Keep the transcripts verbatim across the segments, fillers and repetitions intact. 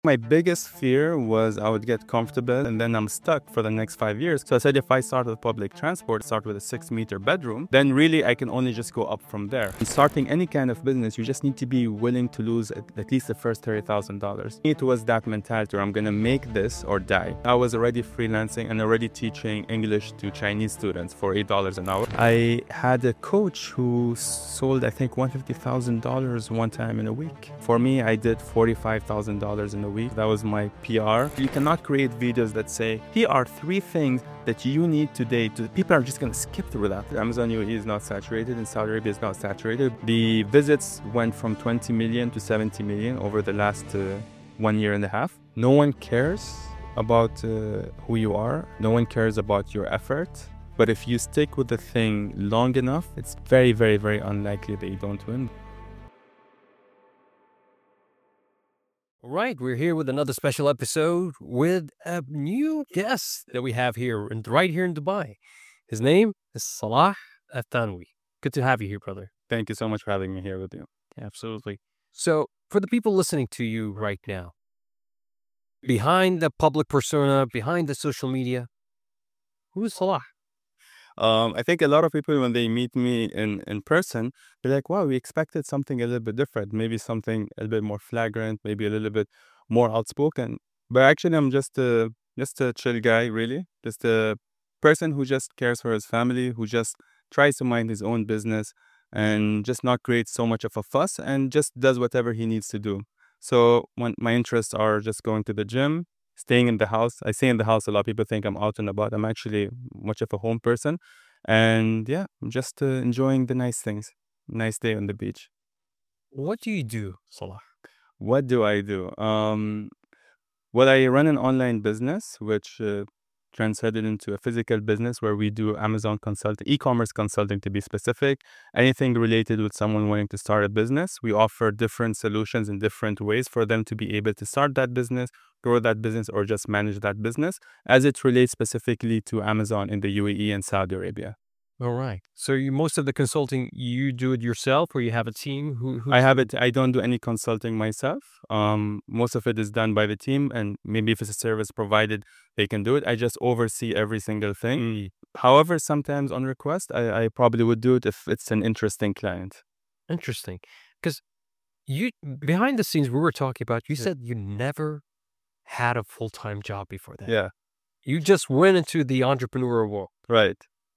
My biggest fear was I would get comfortable and then I'm stuck for the next five years. So I said, if I start with public transport, start with a six meter bedroom, then really I can only just go up from there. In starting any kind of business, you just need to be willing to lose at, at least the first thirty thousand dollars. It was that mentality where I'm going to make this or die. I was already freelancing and already teaching English to Chinese students for eight dollars an hour. I had a coach who sold, I think, one hundred fifty thousand dollars one time in a week. For me, I did forty-five thousand dollars in a week. That was my P R. You cannot create videos that say, here are three things that you need today. To People are just going to skip through that. Amazon U A E is not saturated and Saudi Arabia is not saturated. The visits went from twenty million to seventy million over the last uh, one year and a half. No one cares about uh, who you are. No one cares about your effort. But if you stick with the thing long enough, it's very, very, very unlikely that you don't win. All right, we're here with another special episode with a new guest that we have here, and right here in Dubai. His name is Salah Al-Thanwi. Good to have you here, brother. Thank you so much for having me here with you. Absolutely. So, for the people listening to you right now, behind the public persona, behind the social media, who is Salah? Um, I think a lot of people, when they meet me in, in person, they're like, wow, we expected something a little bit different, maybe something a little bit more flagrant, maybe a little bit more outspoken. But actually, I'm just a, just a chill guy, really. Just a person who just cares for his family, who just tries to mind his own business and just not create so much of a fuss and just does whatever he needs to do. So when my interests are just going to the gym, staying in the house. I stay in the house. A lot of people think I'm out and about. I'm actually much of a home person. And yeah, I'm just uh, enjoying the nice things. Nice day on the beach. What do you do, Salah? What do I do? Um, well, I run an online business, which uh, transcended into a physical business where we do Amazon consulting, e-commerce consulting to be specific, anything related with someone wanting to start a business. We offer different solutions in different ways for them to be able to start that business, grow that business, or just manage that business as it relates specifically to Amazon in the U A E and Saudi Arabia. All right. So you most of the consulting, you do it yourself or you have a team? Who? Who's I have it. I don't do any consulting myself. Um, most of it is done by the team, and maybe if it's a service provided, they can do it. I just oversee every single thing. Mm. However, sometimes on request, I, I probably would do it if it's an interesting client. Interesting. Because you, behind the scenes, we were talking about, you Yeah. said you never had a full-time job before that. Yeah, You just went into the entrepreneurial world. right.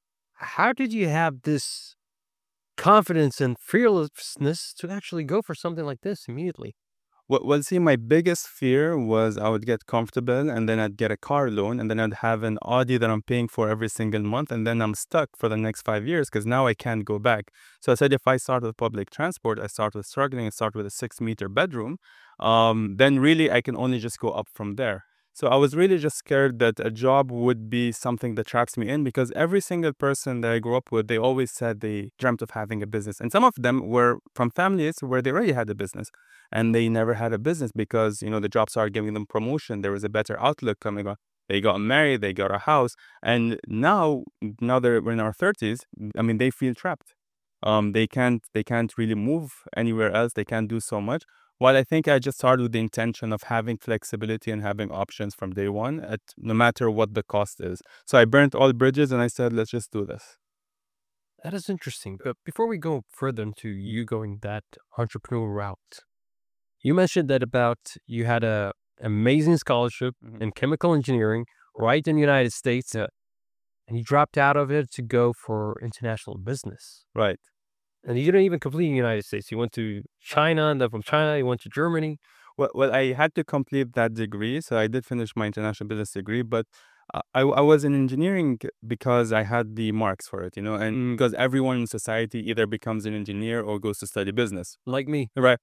How did you have this confidence and fearlessness to actually go for something like this immediately? Well, well, see, my biggest fear was I would get comfortable and then I'd get a car loan and then I'd have an Audi that I'm paying for every single month and then I'm stuck for the next five years because now I can't go back. So I said, if I start with public transport, I start with struggling, I start with a six meter bedroom, um, then really I can only just go up from there. So I was really just scared that a job would be something that traps me in because every single person that I grew up with, they always said they dreamt of having a business. And some of them were from families where they already had a business and they never had a business because, you know, the jobs started giving them promotion. There was a better outlook coming on. They got married, they got a house. And now, now they're in our thirties, I mean, they feel trapped. Um, they can't, they can't really move anywhere else. They can't do so much. While I think I just started with the intention of having flexibility and having options from day one, at no matter what the cost is. So I burnt all bridges and I said, let's just do this. That is interesting. But before we go further into you going that entrepreneurial route, you mentioned that about you had a amazing scholarship Mhm. in chemical engineering right in the United States, uh, and you dropped out of it to go for international business. Right. And you didn't even complete the United States. You went to China, and then from China, you went to Germany. Well, well, I had to complete that degree, so I did finish my international business degree, but uh, I, I was in engineering because I had the marks for it, you know, and Mm. because everyone in society either becomes an engineer or goes to study business, Like me. right?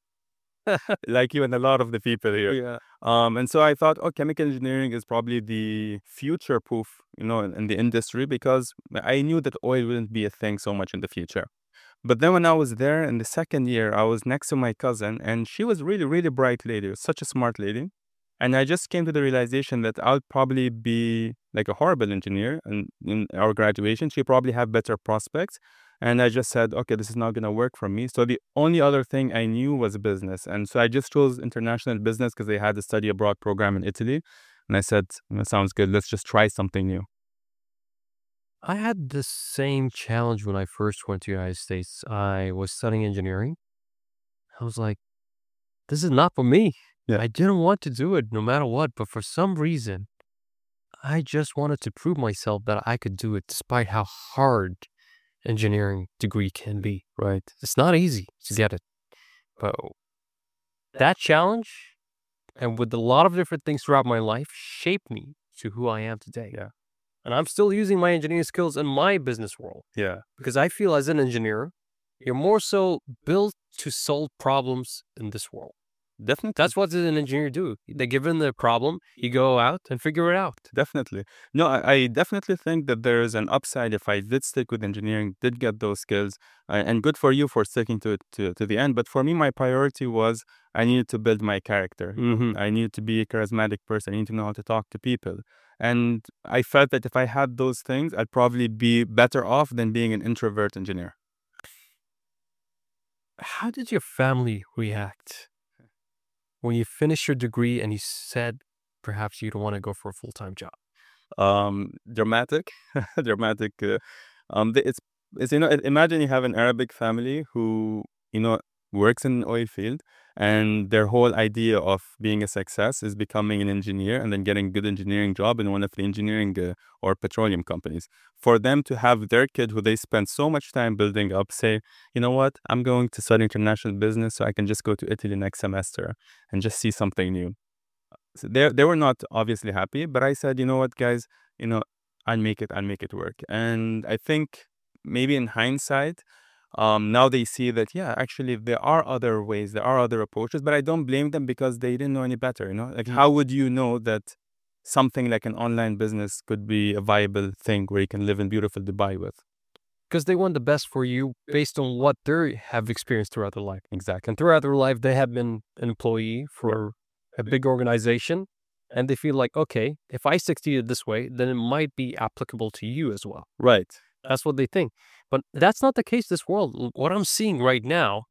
Like you and a lot of the people here. Yeah. Um, and so I thought, oh, chemical engineering is probably the future proof, you know, in, in the industry because I knew that oil wouldn't be a thing so much in the future. But then when I was there in the second year, I was next to my cousin and she was really, really bright lady, such a smart lady. And I just came to the realization that I'll probably be like a horrible engineer and in our graduation, she'll probably have better prospects. And I just said, okay, this is not going to work for me. So the only other thing I knew was business. And so I just chose international business because they had a study abroad program in Italy. And I said, that sounds good. Let's just try something new. I had the same challenge when I first went to the United States. I was studying engineering. I was like, this is not for me. Yeah. I didn't want to do it no matter what, but for some reason, I just wanted to prove myself that I could do it despite how hard engineering degree can be. Right. It's not easy to get it. But that challenge, and with a lot of different things throughout my life, shaped me to who I am today. Yeah. And I'm still using my engineering skills in my business world. Yeah. Because I feel as an engineer, you're more so built to solve problems in this world. Definitely. That's what an engineer do. They given the problem, you go out and figure it out. Definitely. No, I, I definitely think that there is an upside if I did stick with engineering, did get those skills, uh, and good for you for sticking to it to, to the end. But for me, my priority was I needed to build my character. Mm-hmm. I needed to be a charismatic person. I need to know how to talk to people. And I felt that if I had those things, I'd probably be better off than being an introvert engineer. How did your family react when you finished your degree and you said perhaps you don't want to go for a full-time job? Um, dramatic, dramatic. Uh, um, it's, it's, you know, imagine you have an Arabic family who, you know, works in an oil field, and their whole idea of being a success is becoming an engineer and then getting a good engineering job in one of the engineering uh, or petroleum companies. For them to have their kid, who they spend so much time building up, say, you know what, I'm going to study international business so I can just go to Italy next semester and just see something new. So they they were not obviously happy, but I said, you know what, guys, you know, I'll make it, I'll make it work. And I think maybe in hindsight, um, now they see that, yeah, actually there are other ways, there are other approaches, but I don't blame them because they didn't know any better, you know? Like, Mm. how would you know that something like an online business could be a viable thing where you can live in beautiful Dubai with? Because they want the best for you based on what they have experienced throughout their life. Exactly. And throughout their life, they have been an employee for a big organization, and they feel like, okay, if I succeeded this way, then it might be applicable to you as well. Right. That's what they think. But that's not the case this world. What I'm seeing right now,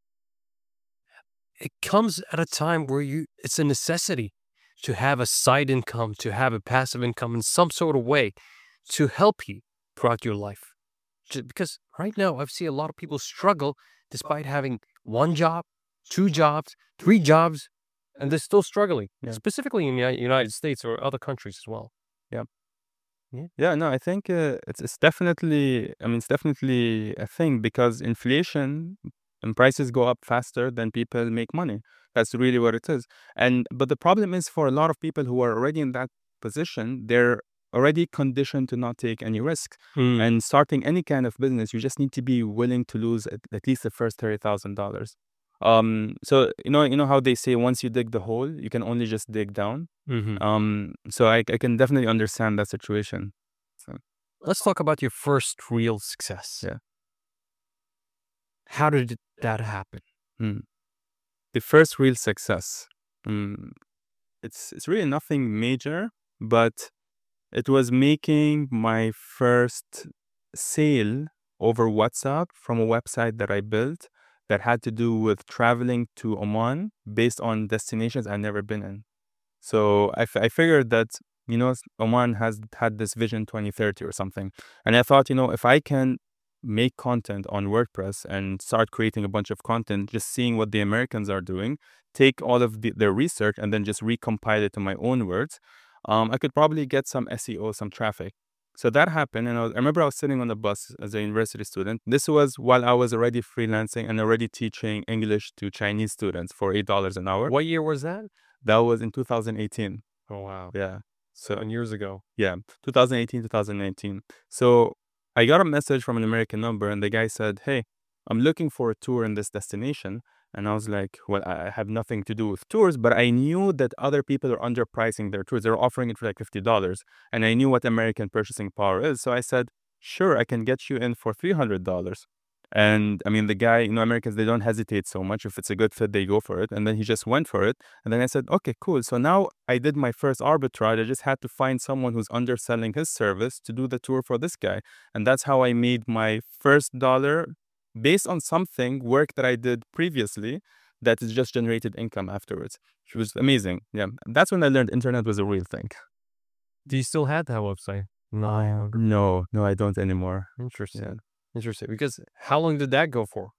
it comes at a time where you it's a necessity to have a side income, to have a passive income in some sort of way to help you throughout your life. Just because right now I've seen a lot of people struggle despite having one job, two jobs, three jobs, and they're still struggling, Yeah. specifically in the Uni- United States or other countries as well. Yeah, no, I think uh, it's it's definitely, I mean, it's definitely a thing because inflation and prices go up faster than people make money. That's really what it is. And but the problem is for a lot of people who are already in that position, they're already conditioned to not take any risk. Mm. And starting any kind of business, you just need to be willing to lose at, at least the first thirty thousand dollars. Um, so you know, you know how they say once you dig the hole, you can only just dig down. Mm-hmm. Um, so I, I can definitely understand that situation. So Let's talk about your first real success. Yeah. How did that happen? mm. the first real success, mm, it's it's really nothing major, but it was making my first sale over WhatsApp from a website that I built that had to do with traveling to Oman based on destinations I've never been in. So I, f- I figured that, you know, Oman has had this Vision twenty thirty or something. And I thought, you know, if I can make content on WordPress and start creating a bunch of content, just seeing what the Americans are doing, take all of the, their research and then just recompile it to my own words, um, I could probably get some S E O, some traffic. So that happened. And I, was, I remember I was sitting on the bus as a university student. This was while I was already freelancing and already teaching English to Chinese students for eight dollars an hour. What year was that? That was in two thousand eighteen. Oh, wow. Yeah. So Seven years ago. yeah, twenty eighteen, twenty nineteen. So I got a message from an American number, and the guy said, "Hey, I'm looking for a tour in this destination." And I was like, "Well, I have nothing to do with tours, but I knew that other people are underpricing their tours. They're offering it for like fifty dollars, and I knew what American purchasing power is. So I said, "Sure, I can get you in for three hundred dollars." And I mean, the guy, you know, Americans, they don't hesitate so much. If it's a good fit, they go for it. And then he just went for it. And then I said, okay, cool. So now I did my first arbitrage. I just had to find someone who's underselling his service to do the tour for this guy. And that's how I made my first dollar based on something, work that I did previously that has just generated income afterwards, which was amazing. Yeah. That's when I learned internet was a real thing. Do you still have that website? No. No, no, I don't anymore. Interesting. Yeah. Interesting. Because how long did that go for?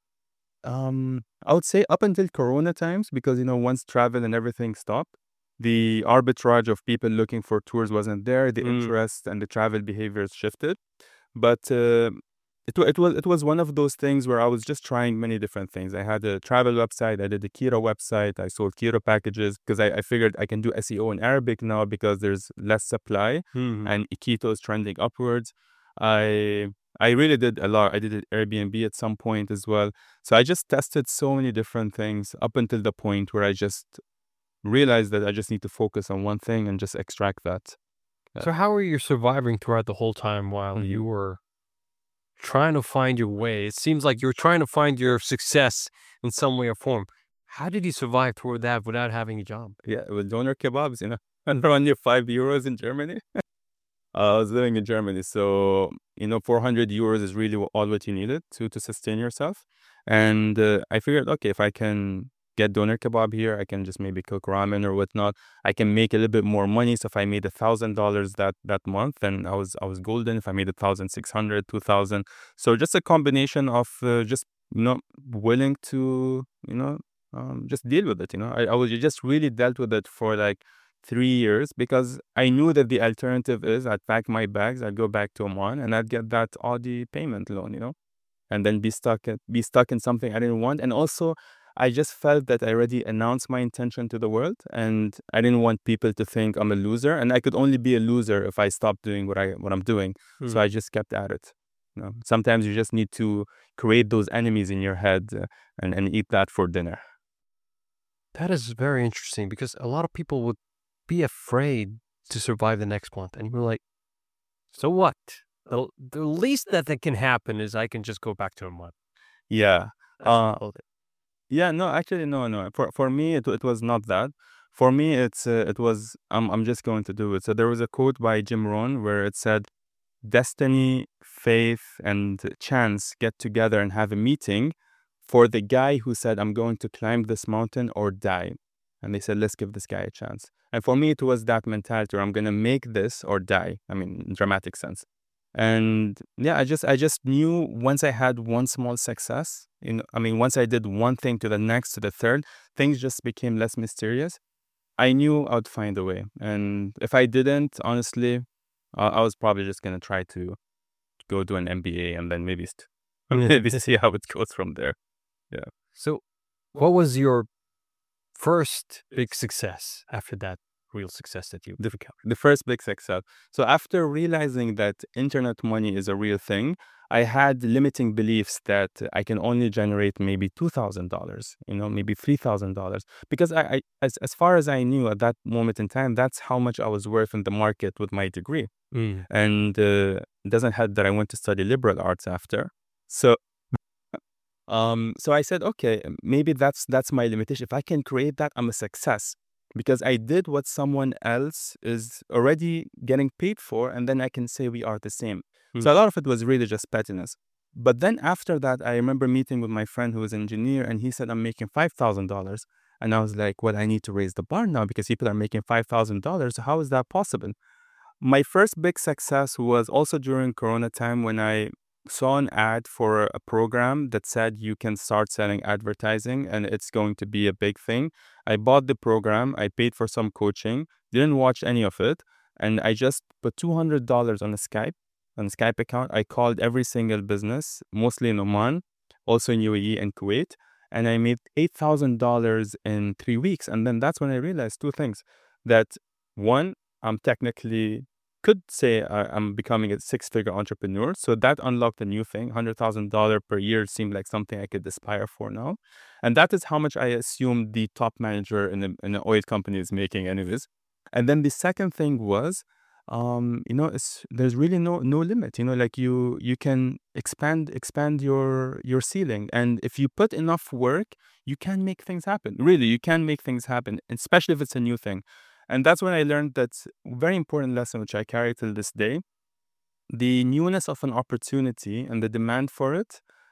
Um, I would say up until Corona times, because, you know, once travel and everything stopped, the arbitrage of people looking for tours wasn't there. The Mm. interest and the travel behaviors shifted. But uh, it, wa- it was it was one of those things where I was just trying many different things. I had a travel website. I did a keto website. I sold keto packages because I, I figured I can do S E O in Arabic now because there's less supply Mhm. and keto is trending upwards. I I really did a lot. I did an Airbnb at some point as well. So I just tested so many different things up until the point where I just realized that I just need to focus on one thing and just extract that. So how are you surviving throughout the whole time while Mhm. you were trying to find your way? It seems like you're trying to find your success in some way or form. How did you survive through that without having a job? Yeah, with doner kebabs, you know, and around your five euros in Germany. Uh, I was living in Germany, so you know, four hundred euros is really wha- all what you needed to to sustain yourself. And uh, I figured, okay, if I can get doner kebab here, I can just maybe cook ramen or whatnot. I can make a little bit more money. So if I made a thousand dollars that that month, then I was I was golden. If I made a thousand six hundred, two thousand, so just a combination of uh, just you know willing to you know um, just deal with it. You know, I I was just really dealt with it for like three years because I knew that the alternative is I'd pack my bags, I'd go back to Oman, and I'd get that Audi payment loan, you know, and then be stuck at, be stuck in something I didn't want. And also, I just felt that I already announced my intention to the world, and I didn't want people to think I'm a loser, and I could only be a loser if I stopped doing what I what I'm doing. So Hmm. I just kept at it. You know, sometimes you just need to create those enemies in your head uh, and and eat that for dinner. That is very interesting because a lot of people would be afraid to survive the next month. And you're like, so what? The, the least that, that can happen is I can just go back to a month. Yeah. That's Uh, about it. Yeah, no, actually, no, no. For for me, it it was not that. For me, it's uh, it was I'm I'm just going to do it. So there was a quote by Jim Rohn where it said, "Destiny, faith, and chance get together and have a meeting for the guy who said I'm going to climb this mountain or die." And they said, "Let's give this guy a chance." And for me, it was that mentality where I'm gonna make this or die. I mean, in dramatic sense. And yeah, I just I just knew once I had one small success, you know, I mean, once I did one thing to the next to the third, things just became less mysterious. I knew I would find a way, and if I didn't, honestly, I, I was probably just gonna try to go do an M B A and then maybe st- maybe see how it goes from there. Yeah. So, what was your first big success after that real success that you The, encountered? the first big success. So after realizing that internet money is a real thing, I had limiting beliefs that I can only generate maybe two thousand dollars, you know, maybe three thousand dollars. Because I, I as, as far as I knew at that moment in time, that's how much I was worth in the market with my degree. Mm. And uh, it doesn't help that I went to study liberal arts after. So um, so I said, okay, maybe that's that's my limitation. If I can create that, I'm a success because I did what someone else is already getting paid for, and then I can say we are the same. Mm. So a lot of it was really just pettiness. But then after that, I remember meeting with my friend who was an engineer, and he said, I'm making five thousand dollars. And I was like, well, I need to raise the bar now because people are making five thousand dollars. How is that possible? My first big success was also during Corona time when I saw an ad for a program that said you can start selling advertising and it's going to be a big thing. I bought the program, I paid for some coaching, didn't watch any of it, and I just put two hundred dollars on a Skype, on a Skype account. I called every single business, mostly in Oman, also in U A E and Kuwait, and I made eight thousand dollars in three weeks. And then that's when I realized two things that one, I'm technically could say I, I'm becoming a six-figure entrepreneur. So that unlocked a new thing. one hundred thousand dollars per year seemed like something I could aspire for now. And that is how much I assume the top manager in, a, in an oil company is making anyways. And then the second thing was, um, you know, it's, there's really no no limit. You know, like you you can expand expand your your ceiling. And if you put enough work, you can make things happen. Really, you can make things happen, especially if it's a new thing. And that's when I learned that very important lesson, which I carry till this day. The newness of an opportunity and the demand for it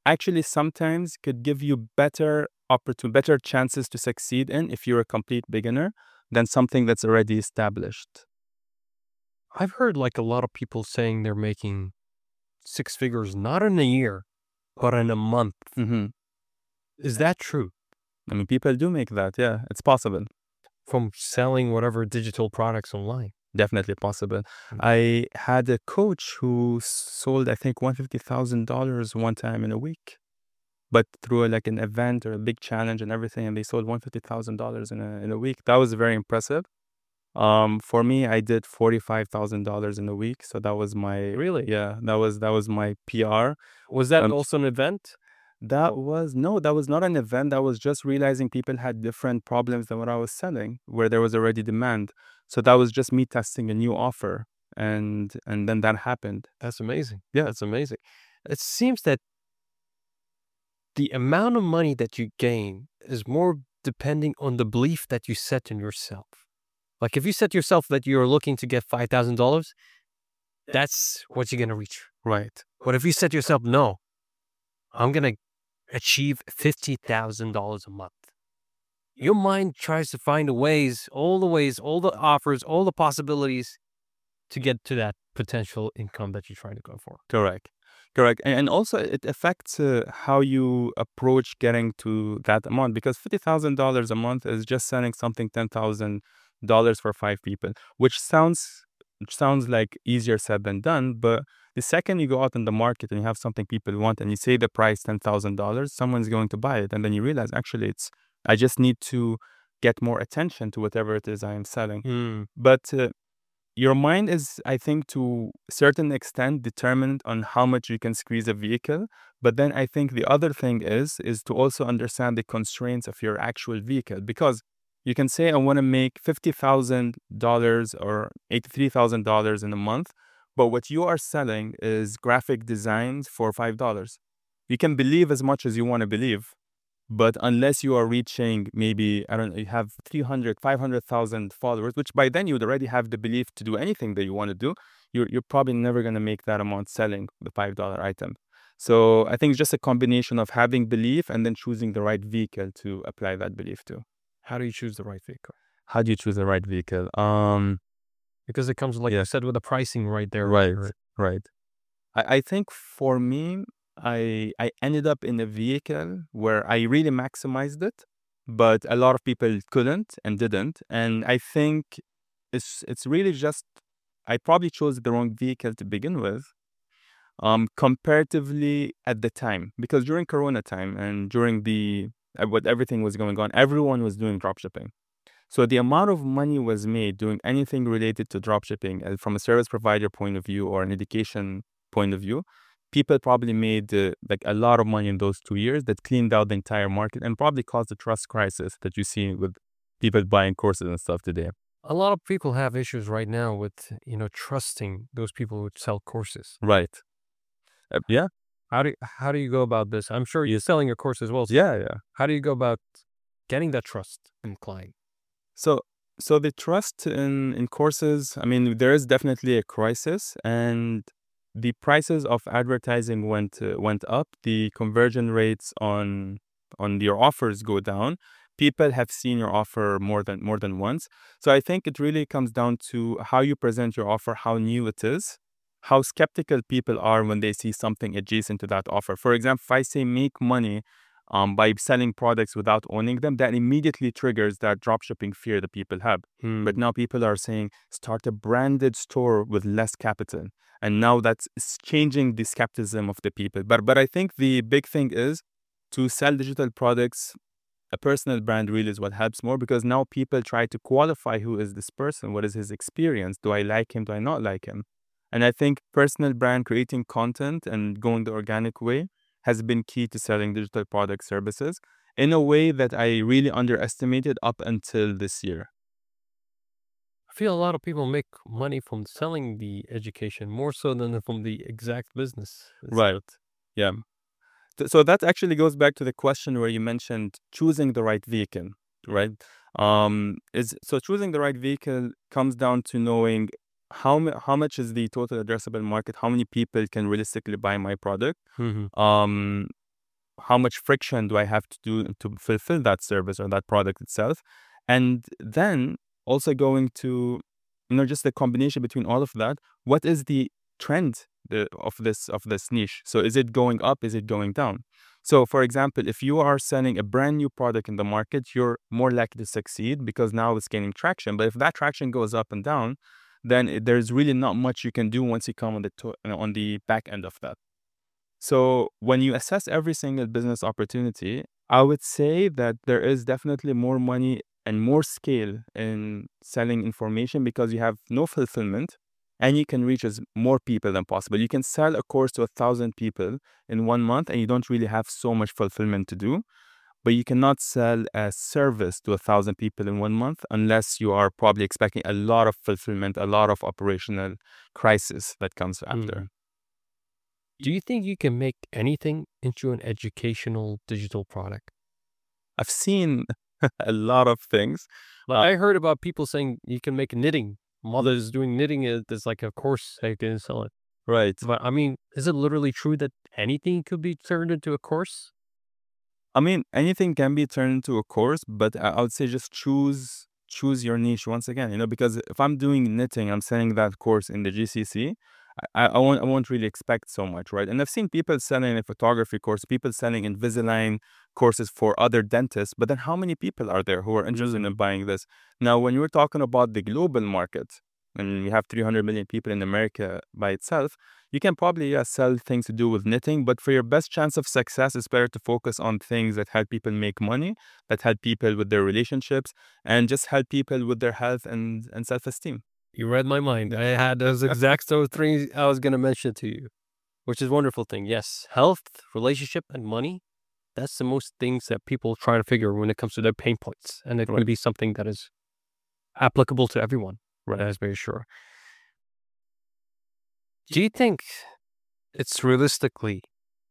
actually sometimes could give you better opportunity, better chances to succeed in if you're a complete beginner than something that's already established. I've heard like a lot of people saying they're making six figures, not in a year, but in a month. Mm-hmm. Is that true? I mean, people do make that. Yeah, it's possible. From selling whatever digital products online. Definitely possible. Mm. I had a coach who sold, I think, one hundred fifty thousand dollars one time in a week, but through like an event or a big challenge and everything, and they sold one hundred fifty thousand dollars in a in a week. That was very impressive. Um, for me, I did forty-five thousand dollars in a week, so that was my Really? yeah, that was that was my P R. Was that Um, also an event? That was no, that was not an event. That was just realizing people had different problems than what I was selling, where there was already demand. So that was just me testing a new offer, and and then that happened. That's amazing. Yeah. That's amazing. It seems that the amount of money that you gain is more depending on the belief that you set in yourself. Like if you set yourself that you're looking to get five thousand dollars, that's what you're going to reach. Right. But if you set yourself, no, I'm going to achieve fifty thousand dollars a month. Your mind tries to find the ways, all the ways, all the offers, all the possibilities to get to that potential income that you're trying to go for. Correct. Correct. And, and also it affects uh, how you approach getting to that amount, because fifty thousand dollars a month is just selling something ten thousand dollars for five people, which sounds which sounds like easier said than done. But the second you go out in the market and you have something people want and you say the price ten thousand dollars, someone's going to buy it. And then you realize, actually, it's I just need to get more attention to whatever it is I am selling. Mm. But uh, your mind is, I think, to a certain extent determined on how much you can squeeze a vehicle. But then I think the other thing is, is to also understand the constraints of your actual vehicle. Because you can say, I want to make fifty thousand dollars or eighty-three thousand dollars in a month. But what you are selling is graphic designs for five dollars. You can believe as much as you want to believe. But unless you are reaching maybe, I don't know, you have three hundred, five hundred thousand followers, which by then you would already have the belief to do anything that you want to do, you're, you're probably never going to make that amount selling the five dollar item. So I think it's just a combination of having belief and then choosing the right vehicle to apply that belief to. How do you choose the right vehicle? How do you choose the right vehicle? Um, Because it comes, like Yeah. you said, with the pricing right there. Right, right. I, I think for me, I I ended up in a vehicle where I really maximized it, but a lot of people couldn't and didn't. And I think it's it's really just I probably chose the wrong vehicle to begin with, um, comparatively at the time, because during Corona time and during the uh, what everything was going on, everyone was doing dropshipping. So the amount of money was made doing anything related to dropshipping uh, from a service provider point of view or an education point of view, people probably made uh, like a lot of money in those two years that cleaned out the entire market and probably caused the trust crisis that you see with people buying courses and stuff today. A lot of people have issues right now with, you know, trusting those people who sell courses. Right. Uh, yeah. How do how do you go about this? I'm sure you're selling your course as well. So Yeah. Yeah. how do you go about getting that trust in client? So, so the trust in, in courses, I mean, there is definitely a crisis, and the prices of advertising went uh, went up. The conversion rates on on your offers go down. People have seen your offer more than more than once. So I think it really comes down to how you present your offer, how new it is, how skeptical people are when they see something adjacent to that offer. For example, if I say make money um, by selling products without owning them, that immediately triggers that dropshipping fear that people have. Hmm. But now people are saying start a branded store with less capital. And now that's it's changing the skepticism of the people. But but I think the big thing is to sell digital products, a personal brand really is what helps more, because now people try to qualify who is this person, what is his experience, do I like him, do I not like him? And I think personal brand, creating content and going the organic way has been key to selling digital product services in a way that I really underestimated up until this year. I feel a lot of people make money from selling the education more so than from the exact business. It's- Right. Yeah. Th- So that actually goes back to the question where you mentioned choosing the right vehicle, right? Um, is so choosing the right vehicle comes down to knowing how mu- how much is the total addressable market, how many people can realistically buy my product. Mhm. Um, how much friction do I have to do to fulfill that service or that product itself? And then also going to, you know, just the combination between all of that. What is the trend the, of this of this niche? So is it going up? Is it going down? So for example, if you are selling a brand new product in the market, you're more likely to succeed because now it's gaining traction. But if that traction goes up and down, then it, there's really not much you can do once you come on the to, on the back end of that. So when you assess every single business opportunity, I would say that there is definitely more money and more scale in selling information because you have no fulfillment and you can reach as more people than possible. You can sell a course to a thousand people in one month and you don't really have so much fulfillment to do. But you cannot sell a service to a thousand people in one month unless you are probably expecting a lot of fulfillment, a lot of operational crisis that comes after. Mm. Do you think you can make anything into an educational digital product? I've seen a lot of things. Like I heard about people saying you can make knitting. Mothers doing knitting is there's like a course they can sell it. Right. But I mean, is it literally true that anything could be turned into a course? I mean, anything can be turned into a course, but I I would say just choose choose your niche once again, you know, because if I'm doing knitting, I'm selling that course in the G C C, I, I won't I won't really expect so much, right? And I've seen people selling a photography course, people selling Invisalign courses for other dentists, but then how many people are there who are interested in buying this? Now, when you're talking about the global market, and you have three hundred million people in America by itself, you can probably yeah, sell things to do with knitting, but for your best chance of success, it's better to focus on things that help people make money, that help people with their relationships, and just help people with their health and, and self-esteem. You read my mind. I had those exact those three I was going to mention to you, which is a wonderful thing. Yes, health, relationship, and money. That's the most things that people try to figure when it comes to their pain points. And it Right. would be something that is applicable to everyone. Right. That is very sure. Do you think it's realistically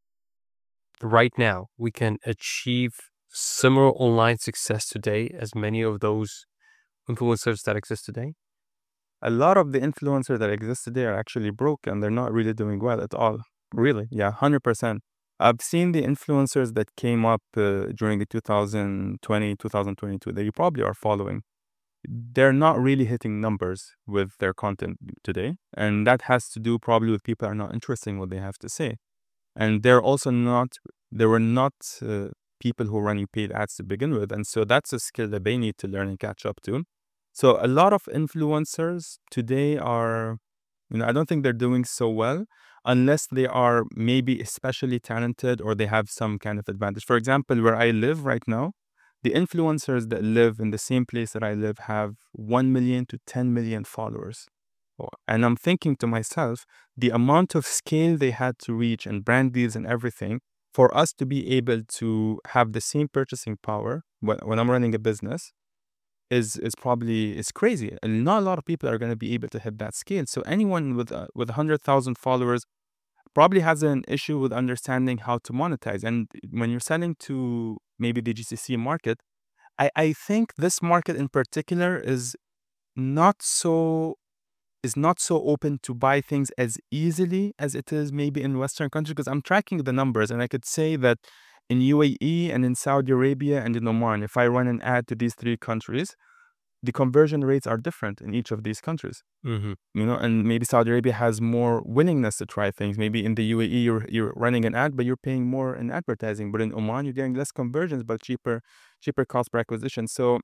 right now we can achieve similar online success today as many of those influencers that exist today? A lot of the influencers that exist today are actually broke and they're not really doing well at all. Really? Yeah, one hundred percent. I've seen the influencers that came up uh, during the two thousand twenty, two thousand twenty-two that you probably are following. They're not really hitting numbers with their content today. And that has to do probably with people are not interested in what they have to say. And they're also not, they were not uh, people who are running paid ads to begin with. And so that's a skill that they need to learn and catch up to. So a lot of influencers today are, you know, I don't think they're doing so well unless they are maybe especially talented or they have some kind of advantage. For example, where I live right now, the influencers that live in the same place that I live have one million to ten million followers. And I'm thinking to myself, the amount of scale they had to reach and brand deals and everything for us to be able to have the same purchasing power when, when I'm running a business is is probably is crazy. And not a lot of people are going to be able to hit that scale. So anyone with uh, with one hundred thousand followers probably has an issue with understanding how to monetize. And when you're selling to maybe the G C C market, I, I think this market in particular is not so is not so open to buy things as easily as it is maybe in Western countries, because I'm tracking the numbers and I could say that in U A E and in Saudi Arabia and in Oman, if I run an ad to these three countries, the conversion rates are different in each of these countries. Mm-hmm. You know, and maybe Saudi Arabia has more willingness to try things. Maybe in the U A E, you're, you're running an ad, but you're paying more in advertising. But in Oman, you're getting less conversions, but cheaper, cheaper cost per acquisition. So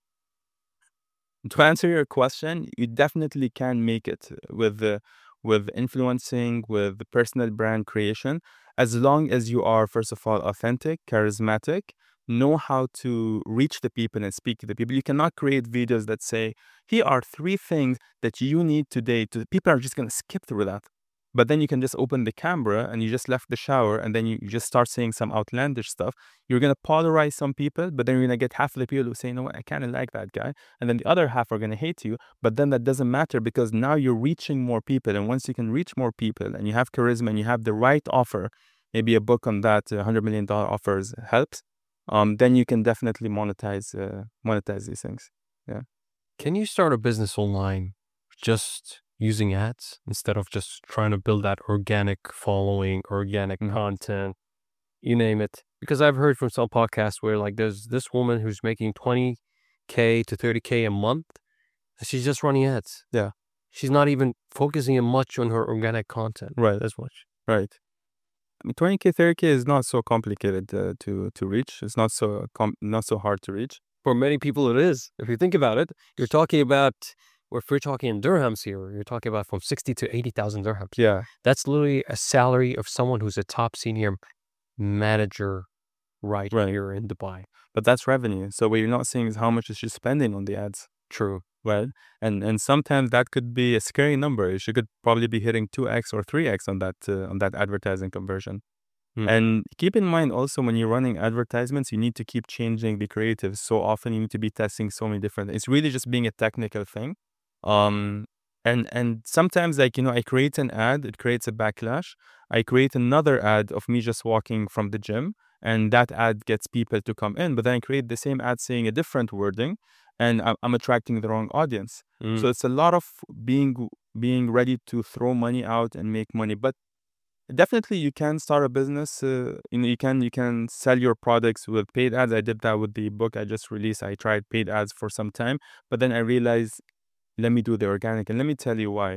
to answer your question, you definitely can make it with the with influencing, with the personal brand creation, as long as you are, first of all, authentic, charismatic, know how to reach the people and speak to the people. You cannot create videos that say, here are three things that you need today. To people are just going to skip through that. But then you can just open the camera and you just left the shower and then you, you just start saying some outlandish stuff. You're going to polarize some people, but then you're going to get half of the people who say, you know what, I kind of like that guy. And then the other half are going to hate you. But then that doesn't matter because now you're reaching more people. And once you can reach more people and you have charisma and you have the right offer, maybe a book on that, one hundred million dollars offers helps, um, then you can definitely monetize, uh, monetize these things. Yeah. Can you start a business online just using ads instead of just trying to build that organic following, organic Mhm. content? you name it. Because I've heard from some podcasts where like there's this woman who's making twenty K to thirty K a month. And she's just running ads. Yeah. She's not even focusing much on her organic content. Right. As much. Right. I mean, twenty K, thirty K is not so complicated uh, to to reach. It's not so com- not so hard to reach. For many people, it is. If you think about it, you're talking about, or if we're talking in dirhams here, you're talking about from sixty to eighty thousand dirhams. Yeah. That's literally a salary of someone who's a top senior manager right, Right. here in Dubai. But that's revenue. So what you're not seeing is how much is she spending on the ads. True. Right. And and sometimes that could be a scary number. She could probably be hitting two X or three X on that uh, on that advertising conversion. Hmm. And keep in mind also when you're running advertisements, you need to keep changing the creatives. So often you need to be testing so many different. It's really just being a technical thing. Um, and and sometimes like, you know, I create an ad, it creates a backlash. I create another ad of me just walking from the gym, and that ad gets people to come in. But then I create the same ad saying a different wording, and I'm, I'm attracting the wrong audience. Mm. So it's a lot of being being ready to throw money out and make money. But definitely you can start a business. Uh, you know, you can you can sell your products with paid ads. I did that with the book I just released. I tried paid ads for some time, but then I realized, let me do the organic, and let me tell you why.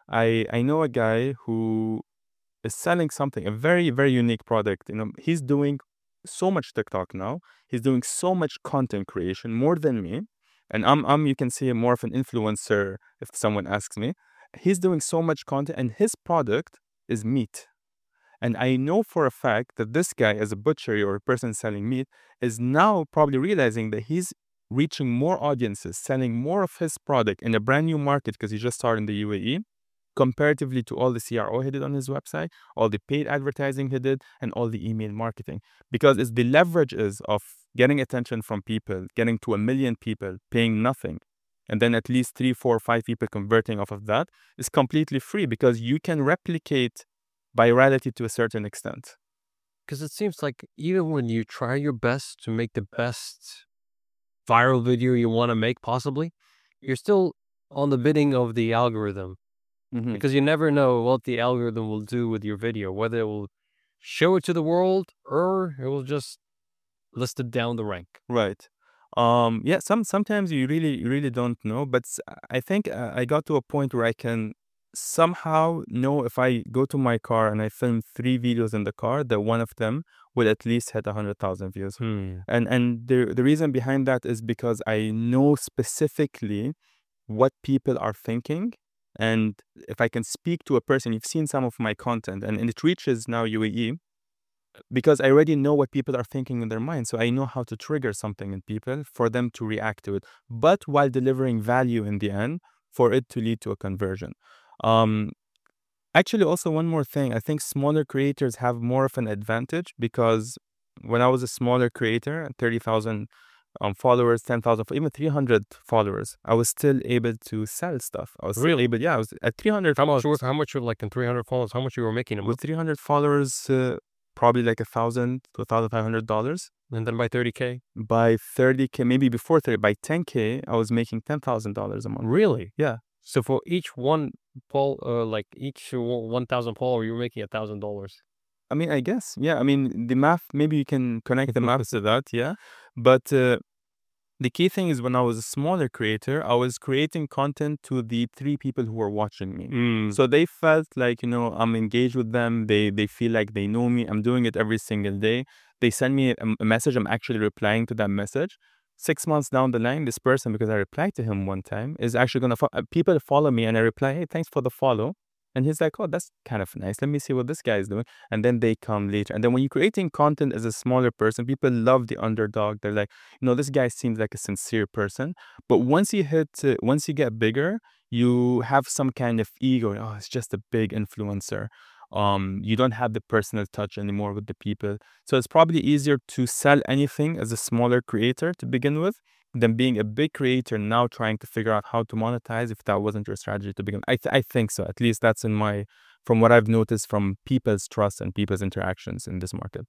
I I know a guy who is selling something, a very very unique product. You know, he's doing so much TikTok now. He's doing so much content creation, more than me. And I'm I'm you can see more of an influencer if someone asks me. He's doing so much content, and his product is meat. And I know for a fact that this guy, as a butcher or a person selling meat, is now probably realizing that he's reaching more audiences, selling more of his product in a brand new market because he just started in the U A E, comparatively to all the C R O he did on his website, all the paid advertising he did, and all the email marketing. Because it's the leverage is of getting attention from people, getting to a million people, paying nothing, and then at least three, four, five people converting off of that is completely free because you can replicate virality to a certain extent. Because it seems like even when you try your best to make the best viral video you want to make, possibly, you're still on the bidding of the algorithm. Mm-hmm. Because you never know what the algorithm will do with your video, whether it will show it to the world or it will just list it down the rank. Right. Um, yeah, some sometimes you really you really don't know, but s- I think uh, I got to a point where I can somehow know if I go to my car and I film three videos in the car, that one of them will at least hit a hundred thousand views. Hmm. And and the the reason behind that is because I know specifically what people are thinking. And if I can speak to a person, you've seen some of my content, and, and it reaches now U A E because I already know what people are thinking in their mind. So I know how to trigger something in people for them to react to it, but while delivering value in the end for it to lead to a conversion. Um, actually, also one more thing, I think smaller creators have more of an advantage because when I was a smaller creator, thirty thousand um, followers, ten thousand, even three hundred followers, I was still able to sell stuff. I was still Really? able, yeah, I was at three hundred How much? followers. How much? Like in three hundred followers? How much you were making a month? With three hundred followers, uh, probably like a thousand to a thousand five hundred dollars. And then by thirty K? By thirty K, maybe before thirty, by ten K, I was making ten thousand dollars a month. Really? Yeah. So for each one poll, uh, like each one thousand follower, you're making a thousand dollars. I mean, I guess, yeah. I mean, the math, maybe you can connect the math to that, yeah. But uh, the key thing is when I was a smaller creator, I was creating content to the three people who were watching me. Mm. So they felt like, you know, I'm engaged with them. They they feel like they know me. I'm doing it every single day. They send me a, a message. I'm actually replying to that message. Six months down the line, this person, because I replied to him one time, is actually going to fo- uh, people follow me and I reply, hey, thanks for the follow. And he's like, oh, that's kind of nice. Let me see what this guy is doing. And then they come later. And then when you're creating content as a smaller person, people love the underdog. They're like, you know, this guy seems like a sincere person. But once you hit, uh, once you get bigger, you have some kind of ego. Oh, it's just a big influencer. Um, you don't have the personal touch anymore with the people. So it's probably easier to sell anything as a smaller creator to begin with than being a big creator now trying to figure out how to monetize if that wasn't your strategy to begin. I th- I think so. At least that's in my, from what I've noticed from people's trust and people's interactions in this market.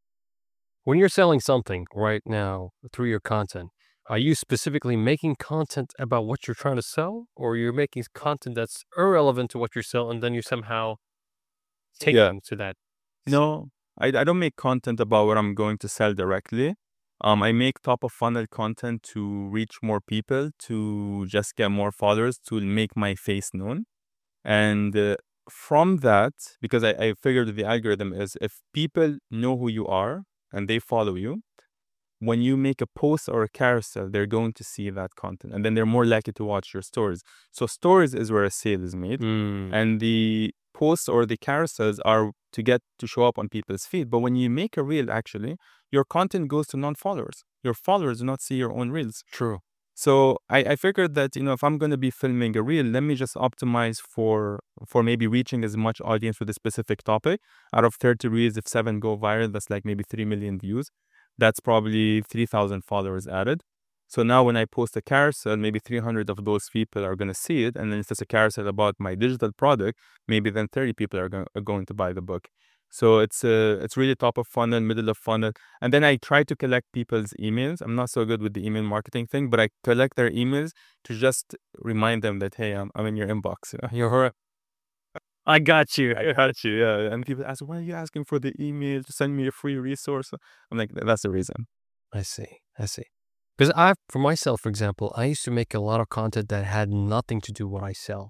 When you're selling something right now through your content, are you specifically making content about what you're trying to sell, or you're making content that's irrelevant to what you're selling and then you somehow take Yeah. them to that? No, I, I don't make content about what I'm going to sell directly. Um, I make top of funnel content to reach more people, to just get more followers, to make my face known. And uh, from that, because I, I figured the algorithm is if people know who you are and they follow you, when you make a post or a carousel, they're going to see that content and then they're more likely to watch your stories. So stories is where a sale is made. Mm. And the posts or the carousels are to get to show up on people's feed. But when you make a reel, actually, your content goes to non-followers. Your followers do not see your own reels. True. So I, I figured that, you know, if I'm going to be filming a reel, let me just optimize for for maybe reaching as much audience with a specific topic. Out of thirty reels, if seven go viral, that's like maybe three million views. That's probably three thousand followers added. So now when I post a carousel, maybe three hundred of those people are going to see it. And then if it's a carousel about my digital product, maybe then thirty people are, go- are going to buy the book. So it's uh, it's really top of funnel, middle of funnel. And then I try to collect people's emails. I'm not so good with the email marketing thing, but I collect their emails to just remind them that, hey, I'm, I'm in your inbox. You know? You're, I got you. I got you, yeah. And people ask, why are you asking for the email to send me a free resource? I'm like, that's the reason. I see. I see. Because I, for myself, for example, I used to make a lot of content that had nothing to do with what I sell.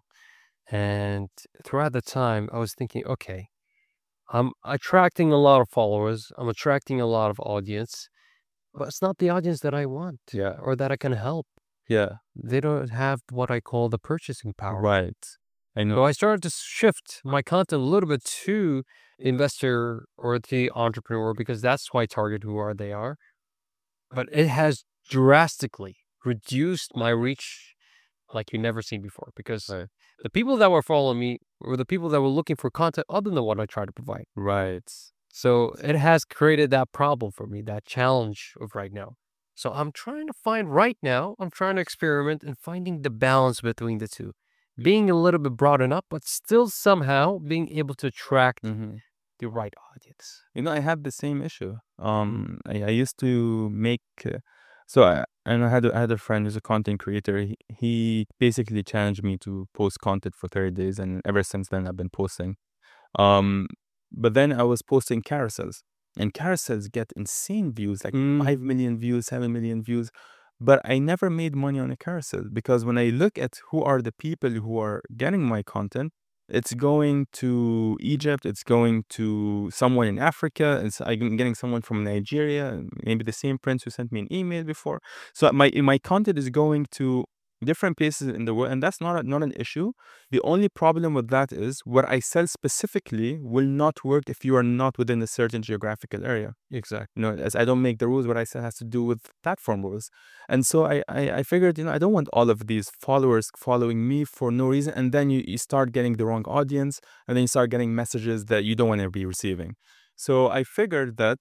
And throughout the time, I was thinking, okay, I'm attracting a lot of followers. I'm attracting a lot of audience, but it's not the audience that I want Yeah. or that I can help. Yeah. They don't have what I call the purchasing power. Right. I know. So I started to shift my content a little bit to the investor or the entrepreneur because that's who I target, who are they are. But it has drastically reduced my reach like you've never seen before because Right. the people that were following me were the people that were looking for content other than what I try to provide. Right. So it has created that problem for me, that challenge of right now. So I'm trying to find right now, I'm trying to experiment and finding the balance between the two. Being a little bit broad enough, but still somehow being able to attract Mm-hmm. the right audience. You know, I had the same issue. Um, I, I used to make, uh, so I, and I had a, I had a friend who's a content creator. He, he basically challenged me to post content for thirty days, and ever since then I've been posting. Um, but then I was posting carousels, and carousels get insane views, like Mm. five million views, seven million views. But I never made money on a carousel because when I look at who are the people who are getting my content, it's going to Egypt, it's going to someone in Africa, it's I'm getting someone from Nigeria, maybe the same prince who sent me an email before. So my my content is going to different places in the world, and that's not a, not an issue. The only problem with that is what I sell specifically will not work if you are not within a certain geographical area. Exactly. You know, as I don't make the rules, what I sell has to do with platform rules. And so I, I, I figured, you know, I don't want all of these followers following me for no reason. And then you, you start getting the wrong audience, and then you start getting messages that you don't want to be receiving. So I figured that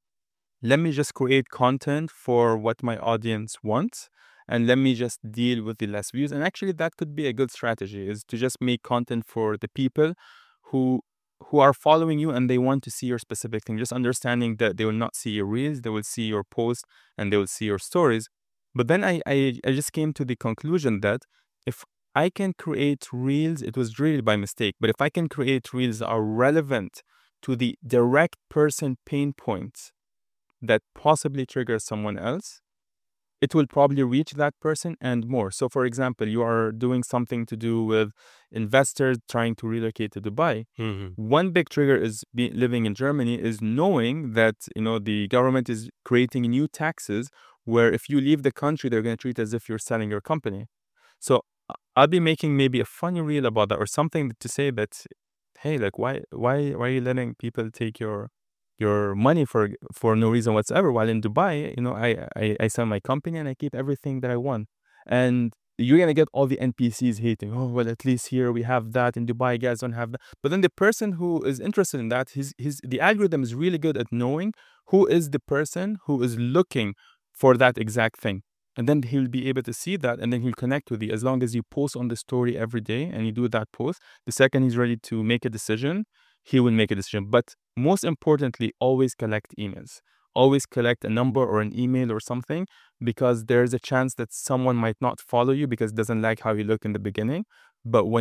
let me just create content for what my audience wants, and let me just deal with the less views. And actually that could be a good strategy, is to just make content for the people who who are following you and they want to see your specific thing. Just understanding that they will not see your reels, they will see your posts and they will see your stories. But then I, I, I just came to the conclusion that if I can create reels, it was really by mistake, but if I can create reels that are relevant to the direct person pain points that possibly triggers someone else, it will probably reach that person and more. So for example, you are doing something to do with investors trying to relocate to Dubai. Mm-hmm. One big trigger is be, living in Germany is knowing that, you know, the government is creating new taxes where if you leave the country, they're going to treat it as if you're selling your company. So I'll be making maybe a funny reel about that or something to say that, hey, like, why, why, why are you letting people take your your money for for no reason whatsoever? While in Dubai, you know, I, I I sell my company and I keep everything that I want. And you're gonna get all the N P Cs hating. Oh well, at least here we have that. In Dubai, you guys don't have that. But then the person who is interested in that, his his the algorithm is really good at knowing who is the person who is looking for that exact thing. And then he'll be able to see that, and then he'll connect with you. As long as you post on the story every day and you do that post, the second he's ready to make a decision, he will make a decision. But most importantly, always collect emails. Always collect a number or an email or something, because there's a chance that someone might not follow you because it doesn't like how you look in the beginning. But when you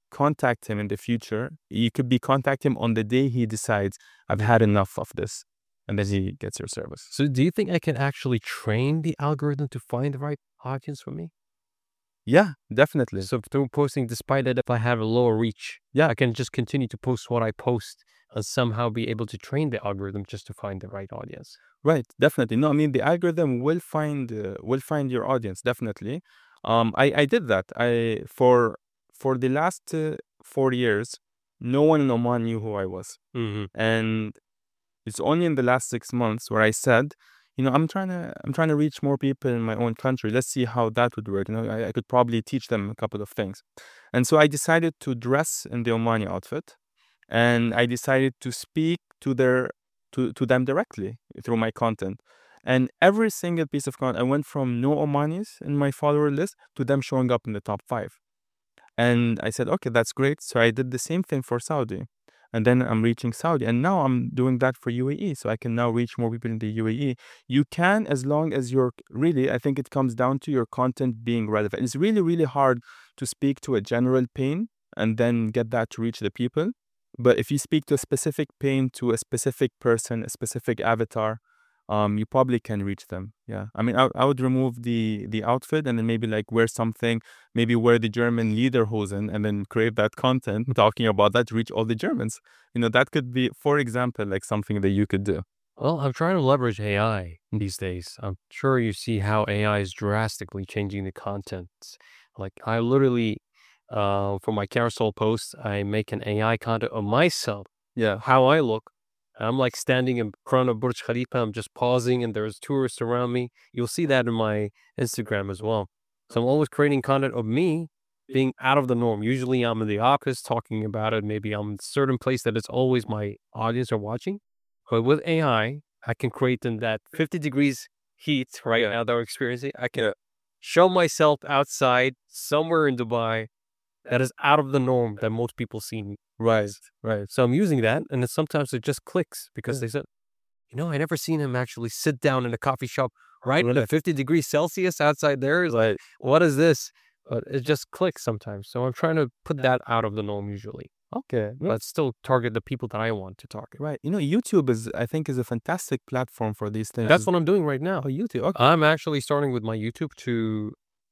contact him in the future. You could be contact him on the day he decides I've had enough of this, and then he gets your service. So do you think I can actually train the algorithm to find the right audience for me? Yeah, definitely. So through posting, despite that if I have a lower reach, yeah, I can just continue to post what I post and somehow be able to train the algorithm just to find the right audience. Right, definitely. No, I mean the algorithm will find uh, will find your audience definitely. Um, I I did that. I for for the last uh, four years, no one in Oman knew who I was, Mm-hmm. and it's only in the last six months where I said, you know, I'm trying to I'm trying to reach more people in my own country. Let's see how that would work. You know, I, I could probably teach them a couple of things, and so I decided to dress in the Omani outfit, and I decided to speak to their to to them directly through my content. And every single piece of content, I went from no Omanis in my follower list to them showing up in the top five. And I said, okay, that's great. So I did the same thing for Saudi. And then I'm reaching Saudi. And now I'm doing that for U A E. So I can now reach more people in the U A E. You can, as long as you're really, I think it comes down to your content being relevant. It's really, really hard to speak to a general pain and then get that to reach the people. But if you speak to a specific pain, to a specific person, a specific avatar, um, you probably can reach them. Yeah. I mean, I, I would remove the the outfit and then maybe like wear something, maybe wear the German Lederhosen and then create that content talking about that to reach all the Germans. You know, that could be, for example, like something that you could do. Well, I'm trying to leverage A I these days. I'm sure you see how A I is drastically changing the content. Like I literally, uh, for my carousel posts, I make an A I content of myself, Yeah. how I look. I'm like standing in front of Burj Khalifa. I'm just pausing and there's tourists around me. You'll see that in my Instagram as well. So I'm always creating content of me being out of the norm. Usually I'm in the office talking about it. Maybe I'm in a certain place that it's always my audience are watching. But with A I, I can create in that fifty degrees heat right Yeah. now that we're experiencing. I can Yeah. show myself outside somewhere in Dubai that is out of the norm that most people see me. Right. Right. So I'm using that, and then sometimes it just clicks because Yeah. they said, you know, I never seen him actually sit down in a coffee shop right Really? at fifty degrees Celsius outside there. Is like, Right. what is this? But it just clicks sometimes. So I'm trying to put that out of the norm usually, Okay. but still target the people that I want to target. Right. You know, YouTube is, I think, is a fantastic platform for these things. That's what I'm doing right now. Oh, YouTube. Okay. I'm actually starting with my YouTube to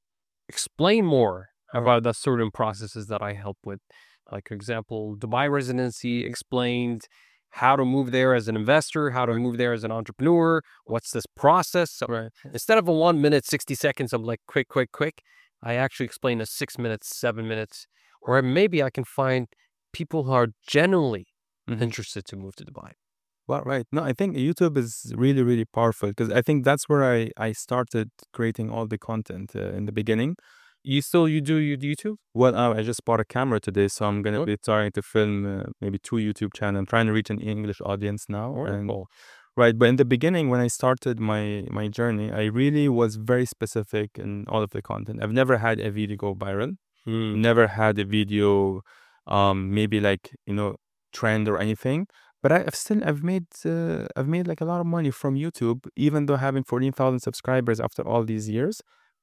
explain more Alright. about the certain processes that I help with. Like, for example, Dubai residency explained how to move there as an investor, how to move there as an entrepreneur, what's this process. So Right. instead of a one minute, sixty seconds of like quick, quick, quick, I actually explain a six minutes, seven minutes, or maybe I can find people who are genuinely Mhm. interested to move to Dubai. Well, right. No, I think YouTube is really, really powerful because I think that's where I, I started creating all the content uh, in the beginning. You still, you do you YouTube? Well, uh, I just bought a camera today, so I'm going to Oh. be trying to film uh, maybe two YouTube channels. I'm trying to reach an English audience now. And, Wonderful. right. But in the beginning, when I started my, my journey, I really was very specific in all of the content. I've never had a video go viral, Hmm. never had a video, um, maybe like, you know, trend or anything. But I- I've still I've made uh, I've made like a lot of money from YouTube, even though having fourteen thousand subscribers after all these years.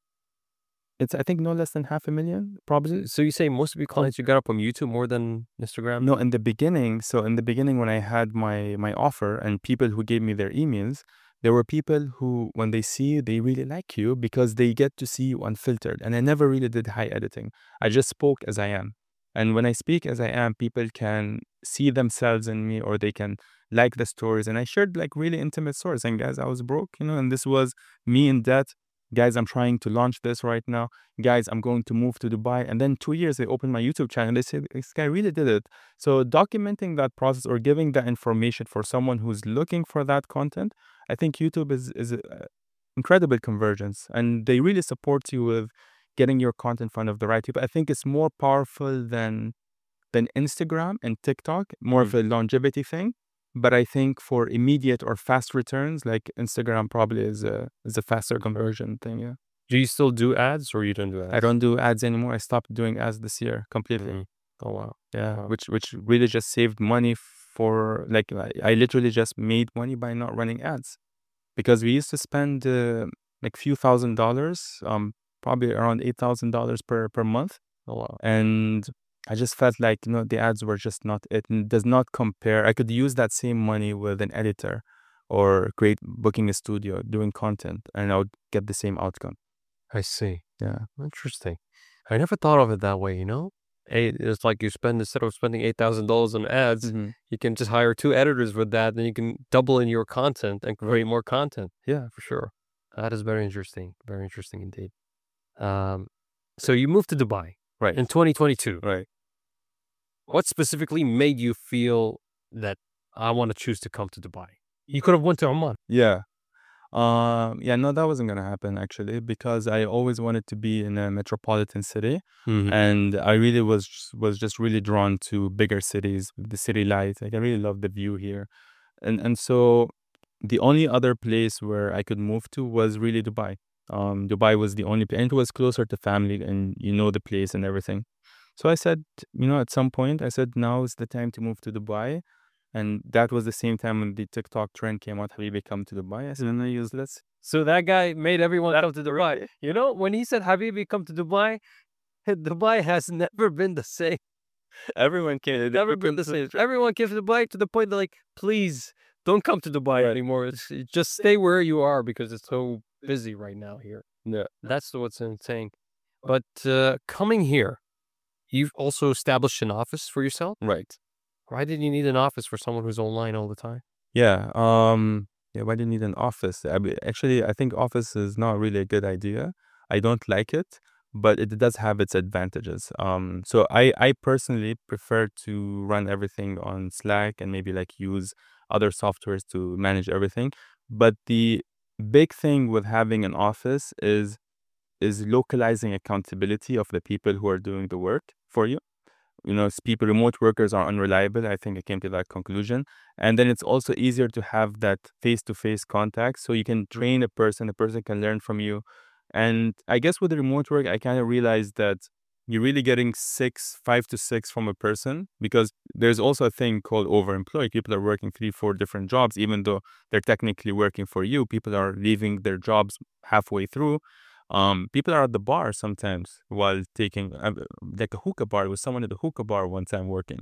It's I think no less than half a million, probably. So you say most of your clients you got up on YouTube more than Instagram? No, in the beginning. So in the beginning, when I had my my offer and people who gave me their emails, there were people who, when they see you, they really like you because they get to see you unfiltered. And I never really did high editing. I just spoke as I am. And when I speak as I am, people can see themselves in me or they can like the stories. And I shared like really intimate stories. And guys, I was broke, you know, and this was me in debt. Guys, I'm trying to launch this right now. Guys, I'm going to move to Dubai. And then two years, they opened my YouTube channel. And they said, this guy really did it. So documenting that process or giving that information for someone who's looking for that content, I think YouTube is is a incredible convergence. And they really support you with getting your content in front of the right people. I think it's more powerful than than Instagram and TikTok, more of a longevity thing. But I think for immediate or fast returns, like Instagram probably is a is a faster conversion thing. Yeah. Do you still do ads or you don't do ads? I don't do ads anymore. I stopped doing ads this year completely. Mhm. Oh wow. Yeah, Wow. which which really just saved money for like I, I literally just made money by not running ads because we used to spend uh, like few thousand dollars, um, probably around eight thousand dollars per per month, Oh wow. and I just felt like, you know, the ads were just not, it does not compare. I could use that same money with an editor or create booking a studio, doing content, and I would get the same outcome. I see. Yeah. Interesting. I never thought of it that way, you know? Hey, it's like you spend, instead of spending eight thousand dollars on ads, hmm you can just hire two editors with that, and you can double in your content and create more content. Yeah. For sure. That is very interesting. Very interesting indeed. Um, so you moved to Dubai Right. in twenty twenty-two. Right. What specifically made you feel that I want to choose to come to Dubai? You could have went to Oman. Yeah. Um, yeah, no, that wasn't gonna happen actually because I always wanted to be in a metropolitan city, Mhm. and I really was was just really drawn to bigger cities, the city lights. Like I really love the view here, and and so the only other place where I could move to was really Dubai. Um, Dubai was the only place, and it was closer to family, and you know the place and everything. So I said, you know, at some point, I said now is the time to move to Dubai. And that was the same time when the TikTok trend came out, Habibi come to Dubai. I said, no, useless. So that guy made everyone come to Dubai. You know, when he said Habibi come to Dubai, Dubai has never been the same. Everyone came. Never been the same. Everyone came to Dubai to the point that, like, please don't come to Dubai anymore. It's, it- just stay where you are because it's so busy right now here. Yeah. That's what's insane. But uh, coming here, you've also established an office for yourself. Right. Why did you need an office for someone who's online all the time? Yeah. Um, yeah. Why do you need an office? I mean, actually, I think office is not really a good idea. I don't like it, but it does have its advantages. Um, so I, I personally prefer to run everything on Slack and maybe like use other softwares to manage everything. But the big thing with having an office is is localizing accountability of the people who are doing the work for you. You know, s- people, remote workers are unreliable. I think I came to that conclusion. And then it's also easier to have that face-to-face contact. So you can train a person, a person can learn from you. And I guess with the remote work, I kind of realized that you're really getting six, five to six from a person because there's also a thing called overemployed. People are working three, four different jobs, even though they're technically working for you. People are leaving their jobs halfway through. Um, people are at the bar sometimes while taking uh, like a hookah bar with someone at the hookah bar one time working.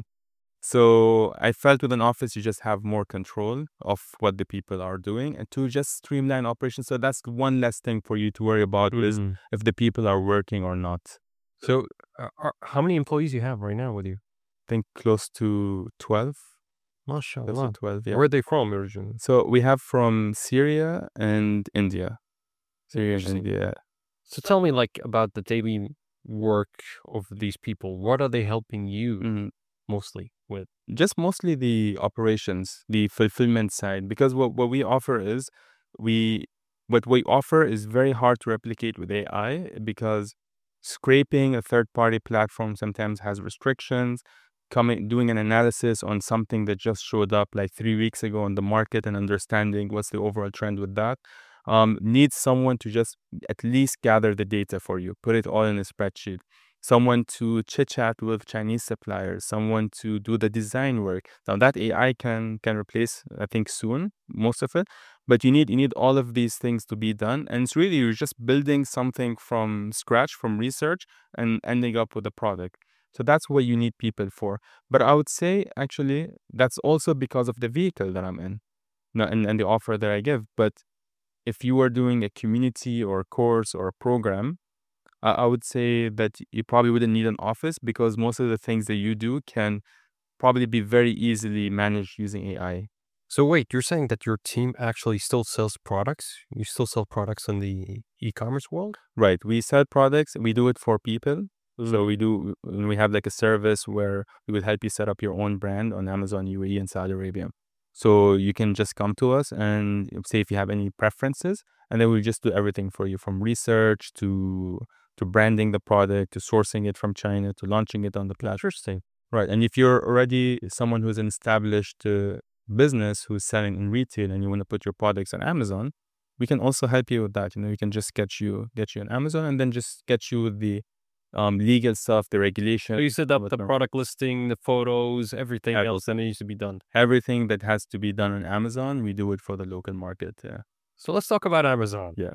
So I felt with an office, you just have more control of what the people are doing and to just streamline operations. So that's one less thing for you to worry about is Mhm. if the people are working or not. So, uh, are, how many employees you have right now with you? I think close to twelve. Close to MashaAllah. twelve, yeah. Where are they from originally? So we have from Syria and India. Syria and Interesting. India. So tell me, like, about the daily work of these people. What are they helping you Mhm. mostly with? Just mostly the operations, the fulfillment side, because what, what we offer is we what we offer is very hard to replicate with A I because scraping a third party platform sometimes has restrictions. Coming doing an analysis on something that just showed up like three weeks ago on the market and understanding what's the overall trend with that um, needs someone to just at least gather the data for you, put it all in a spreadsheet, someone to chit chat with Chinese suppliers, someone to do the design work. Now that A I can can replace, I think, soon most of it, but you need you need all of these things to be done, and it's really you're just building something from scratch, from research, and ending up with a product. So that's what you need people for. But I would say actually that's also because of the vehicle that I'm in, no, and, and the offer that I give. But if you are doing a community or a course or a program, I I would say that you probably wouldn't need an office because most of the things that you do can probably be very easily managed using A I. So wait, you're saying that your team actually still sells products? You still sell products in the e-commerce world? Right. We sell products. We do it for people. So Mm. we do, we have like a service where we would help you set up your own brand on Amazon U A E and Saudi Arabia. So you can just come to us and say if you have any preferences, and then we'll just do everything for you from research to to branding the product to sourcing it from China to launching it on the platform. Interesting. Right. And if you're already someone who's an established uh, business who's selling in retail and you want to put your products on Amazon, we can also help you with that. You know, we can just get you get you on Amazon and then just get you with the um, legal stuff, the regulation. So you set up the whatnot. product listing, the photos, everything Yeah. else that needs to be done. Everything that has to be done on Amazon, we do it for the local market. Yeah. So let's talk about Amazon. Yeah.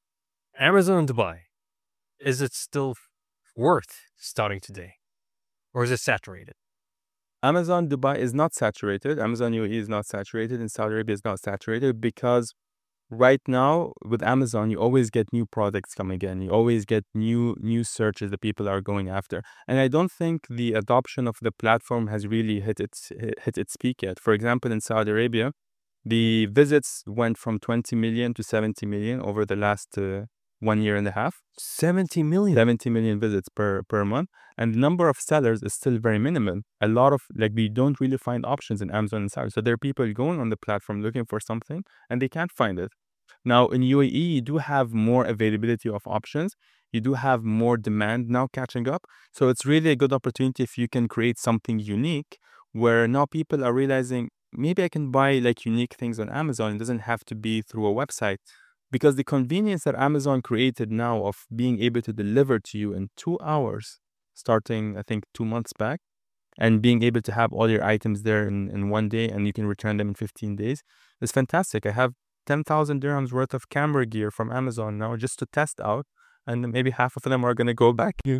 Amazon Dubai. Is it still worth starting today? Or is it saturated? Amazon Dubai is not saturated. Amazon U A E is not saturated, and Saudi Arabia is not saturated because right now with Amazon, you always get new products coming in. You always get new new searches that people are going after. And I don't think the adoption of the platform has really hit its hit hit its peak yet. For example, in Saudi Arabia, the visits went from twenty million to seventy million over the last uh, one year and a half. seventy million. seventy million visits per per month, and the number of sellers is still very minimal. A lot of like we don't really find options in Amazon and Saudi. So there are people going on the platform looking for something and they can't find it. Now in U A E, you do have more availability of options. You do have more demand now catching up. So it's really a good opportunity if you can create something unique where now people are realizing maybe I can buy like unique things on Amazon. It doesn't have to be through a website. Because the convenience that Amazon created now of being able to deliver to you in two hours, starting I think two months back, and being able to have all your items there in, in one day and you can return them in fifteen days is fantastic. I have ten thousand dirhams worth of camera gear from Amazon now just to test out, and maybe half of them are going to go back. You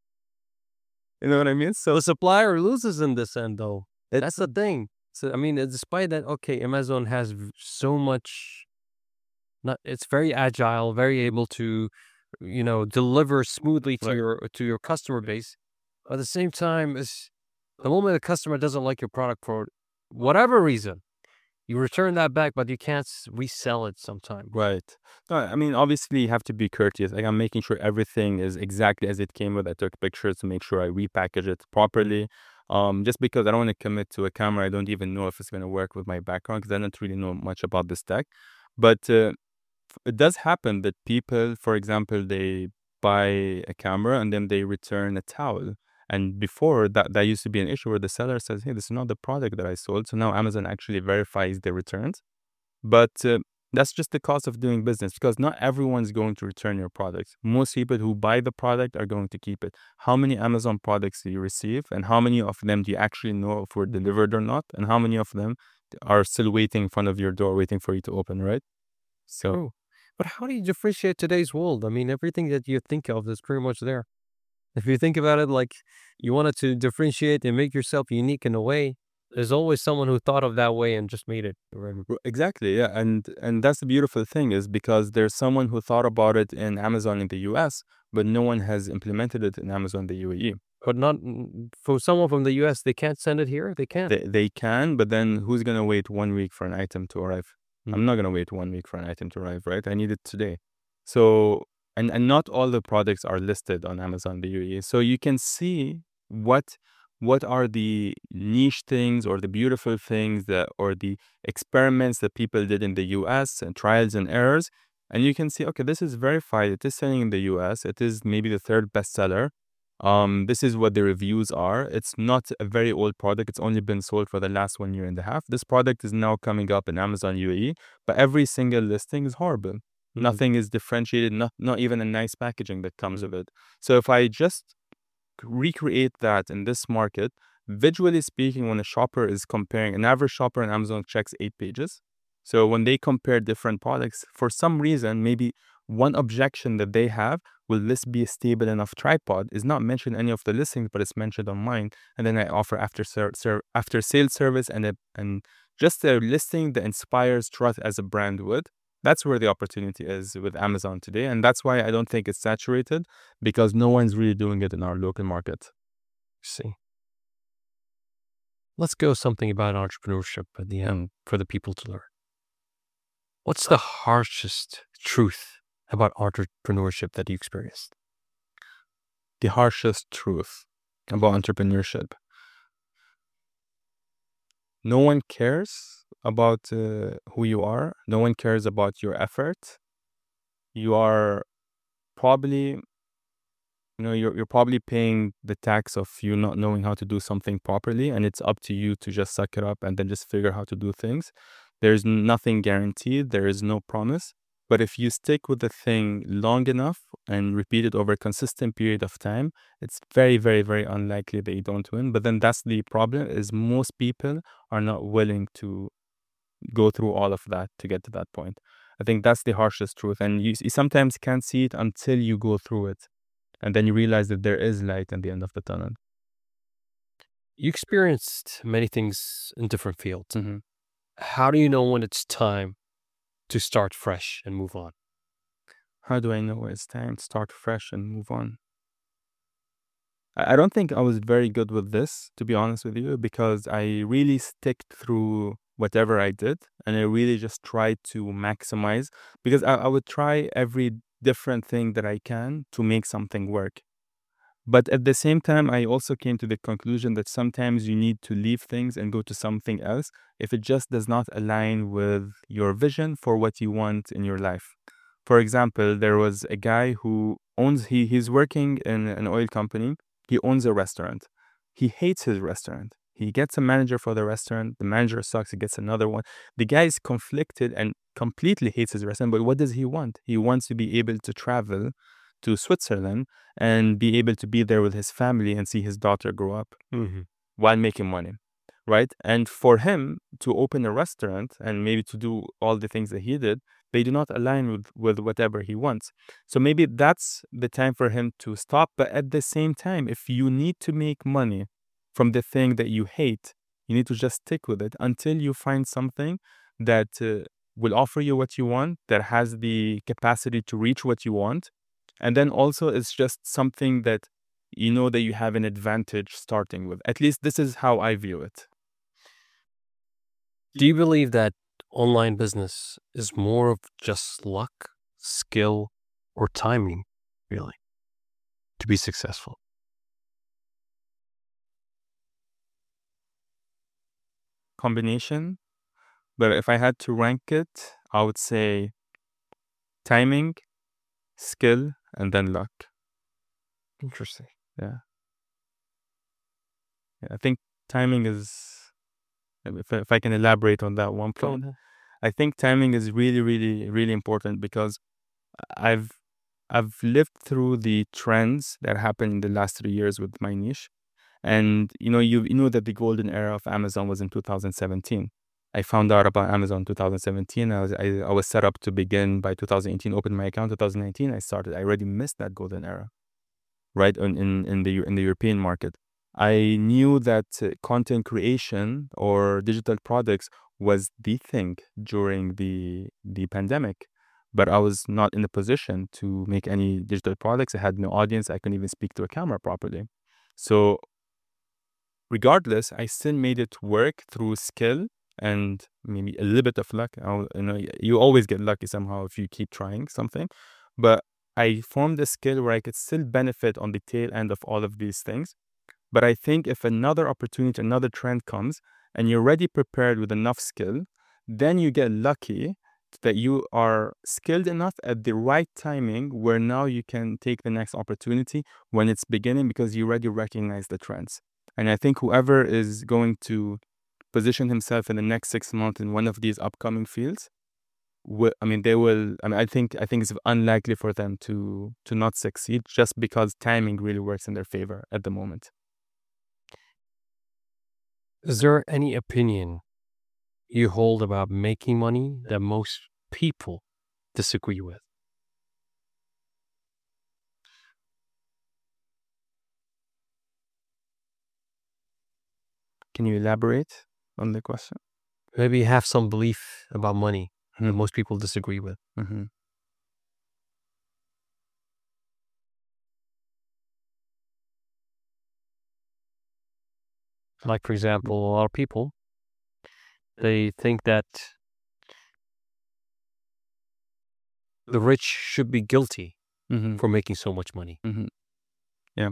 know what I mean? So the supplier loses in this end, though. That's the thing. So, I mean, despite that, okay, Amazon has so much... Not, it's very agile, very able to, you know, deliver smoothly to right. your to your customer base. But at the same time, is the moment the customer doesn't like your product for whatever reason, you return that back, but you can't resell it sometimes. Right. No, I mean, obviously, you have to be courteous. Like, I'm making sure everything is exactly as it came with. I took pictures to make sure I repackage it properly. Um, just because I don't want to commit to a camera, I don't even know if it's going to work with my background because I don't really know much about this tech. But uh, it does happen that people, for example, they buy a camera and then they return a towel. And before that, that used to be an issue where the seller says, hey, this is not the product that I sold. So now Amazon actually verifies the returns. But uh, that's just the cost of doing business because not everyone's going to return your product. Most people who buy the product are going to keep it. How many Amazon products do you receive? And how many of them do you actually know if were delivered or not? And how many of them are still waiting in front of your door, waiting for you to open, right? So. True. But how do you differentiate today's world? I mean, everything that you think of is pretty much there. If you think about it, like you wanted to differentiate and make yourself unique in a way, there's always someone who thought of that way and just made it. Exactly, yeah. And and that's the beautiful thing is because there's someone who thought about it in Amazon in the U S, but no one has implemented it in Amazon the U A E. But not for someone from the U S, they can't send it here? They can't? They, they can, but then who's going to wait one week for an item to arrive? I'm not going to wait one week for an item to arrive, right? I need it today. So, and, and not all the products are listed on Amazon the U A E. So you can see what what are the niche things or the beautiful things that or the experiments that people did in the U S and trials and errors. And you can see, okay, this is verified. It is selling in the U S. It is maybe the third bestseller. Um, this is what the reviews are. It's not a very old product. It's only been sold for the last one year and a half. This product is now coming up in Amazon U A E, but every single listing is horrible. Mm-hmm. Nothing is differentiated, not, not even a nice packaging that comes with it. So if I just recreate that in this market, visually speaking, when a shopper is comparing, an average shopper on Amazon checks eight pages. So when they compare different products, for some reason, maybe one objection that they have, will this be a stable enough tripod, is not mentioned in any of the listings, but it's mentioned on mine. And then I offer after ser- ser- after sales service and a, and just a listing that inspires trust as a brand would. That's where the opportunity is with Amazon today. And that's why I don't think it's saturated, because no one's really doing it in our local market. See. Let's go something about entrepreneurship at the end for the people to learn. What's the harshest truth about entrepreneurship that you experienced? The harshest truth about entrepreneurship. No one cares about uh, who you are. No one cares about your effort. You are probably, you know, you're, you're probably paying the tax of you not knowing how to do something properly. And it's up to you to just suck it up and then just figure out how to do things. There's nothing guaranteed. There is no promise. But if you stick with the thing long enough and repeat it over a consistent period of time, it's very, very, very unlikely that you don't win. But then that's the problem, is most people are not willing to go through all of that to get to that point. I think that's the harshest truth. And you, you sometimes can't see it until you go through it. And then you realize that there is light at the end of the tunnel. You experienced many things in different fields. Mhm. How do you know when it's time to start fresh and move on? How do I know it's time to start fresh and move on? I I don't think I was very good with this, to be honest with you, because I really stick through whatever I did and I really just tried to maximize because I, I would try every different thing that I can to make something work. But at the same time, I also came to the conclusion that sometimes you need to leave things and go to something else if it just does not align with your vision for what you want in your life. For example, there was a guy who owns, he, he's working in an oil company. He owns a restaurant. He hates his restaurant. He gets a manager for the restaurant. The manager sucks. He gets another one. The guy is conflicted and completely hates his restaurant. But what does he want? He wants to be able to travel to Switzerland and be able to be there with his family and see his daughter grow up Mm-hmm. while making money, right? And for him to open a restaurant and maybe to do all the things that he did, they do not align with, with whatever he wants. So maybe that's the time for him to stop. But at the same time, if you need to make money from the thing that you hate, you need to just stick with it until you find something that uh, will offer you what you want, that has the capacity to reach what you want. And then also, it's just something that you know that you have an advantage starting with. At least this is how I view it. Do you believe that online business is more of just luck, skill, or timing, really, to be successful? Combination. But if I had to rank it, I would say timing, skill, and then luck. Interesting. Yeah. Yeah, I think timing is, if, if I can elaborate on that one point, I think timing is really, really, really important because I've I've lived through the trends that happened in the last three years with my niche. And you know, you, you know that the golden era of Amazon was in two thousand seventeen. I found out about Amazon in two thousand seventeen. I was I, I was set up to begin by two thousand eighteen, opened my account two thousand nineteen. I started. I already missed that golden era, right? In in, in the in the European market. I knew that uh, content creation or digital products was the thing during the the pandemic, but I was not in a position to make any digital products. I had no audience. I couldn't even speak to a camera properly. So regardless, I still made it work through skill and maybe a little bit of luck. I'll, you know, you always get lucky somehow if you keep trying something. But I formed a skill where I could still benefit on the tail end of all of these things. But I think if another opportunity, another trend comes and you're already prepared with enough skill, then you get lucky that you are skilled enough at the right timing where now you can take the next opportunity when it's beginning because you already recognize the trends. And I think whoever is going to position himself in the next six months in one of these upcoming fields, will, I mean, they will. I mean, I think I think it's unlikely for them to to not succeed just because timing really works in their favor at the moment. Is there any opinion you hold about making money that most people disagree with? Can you elaborate on the question? Maybe you have some belief about money that Mhm. most people disagree with. Mhm. Like, for example, a lot of people, they think that the rich should be guilty Mhm. for making so much money. Mhm. Yeah.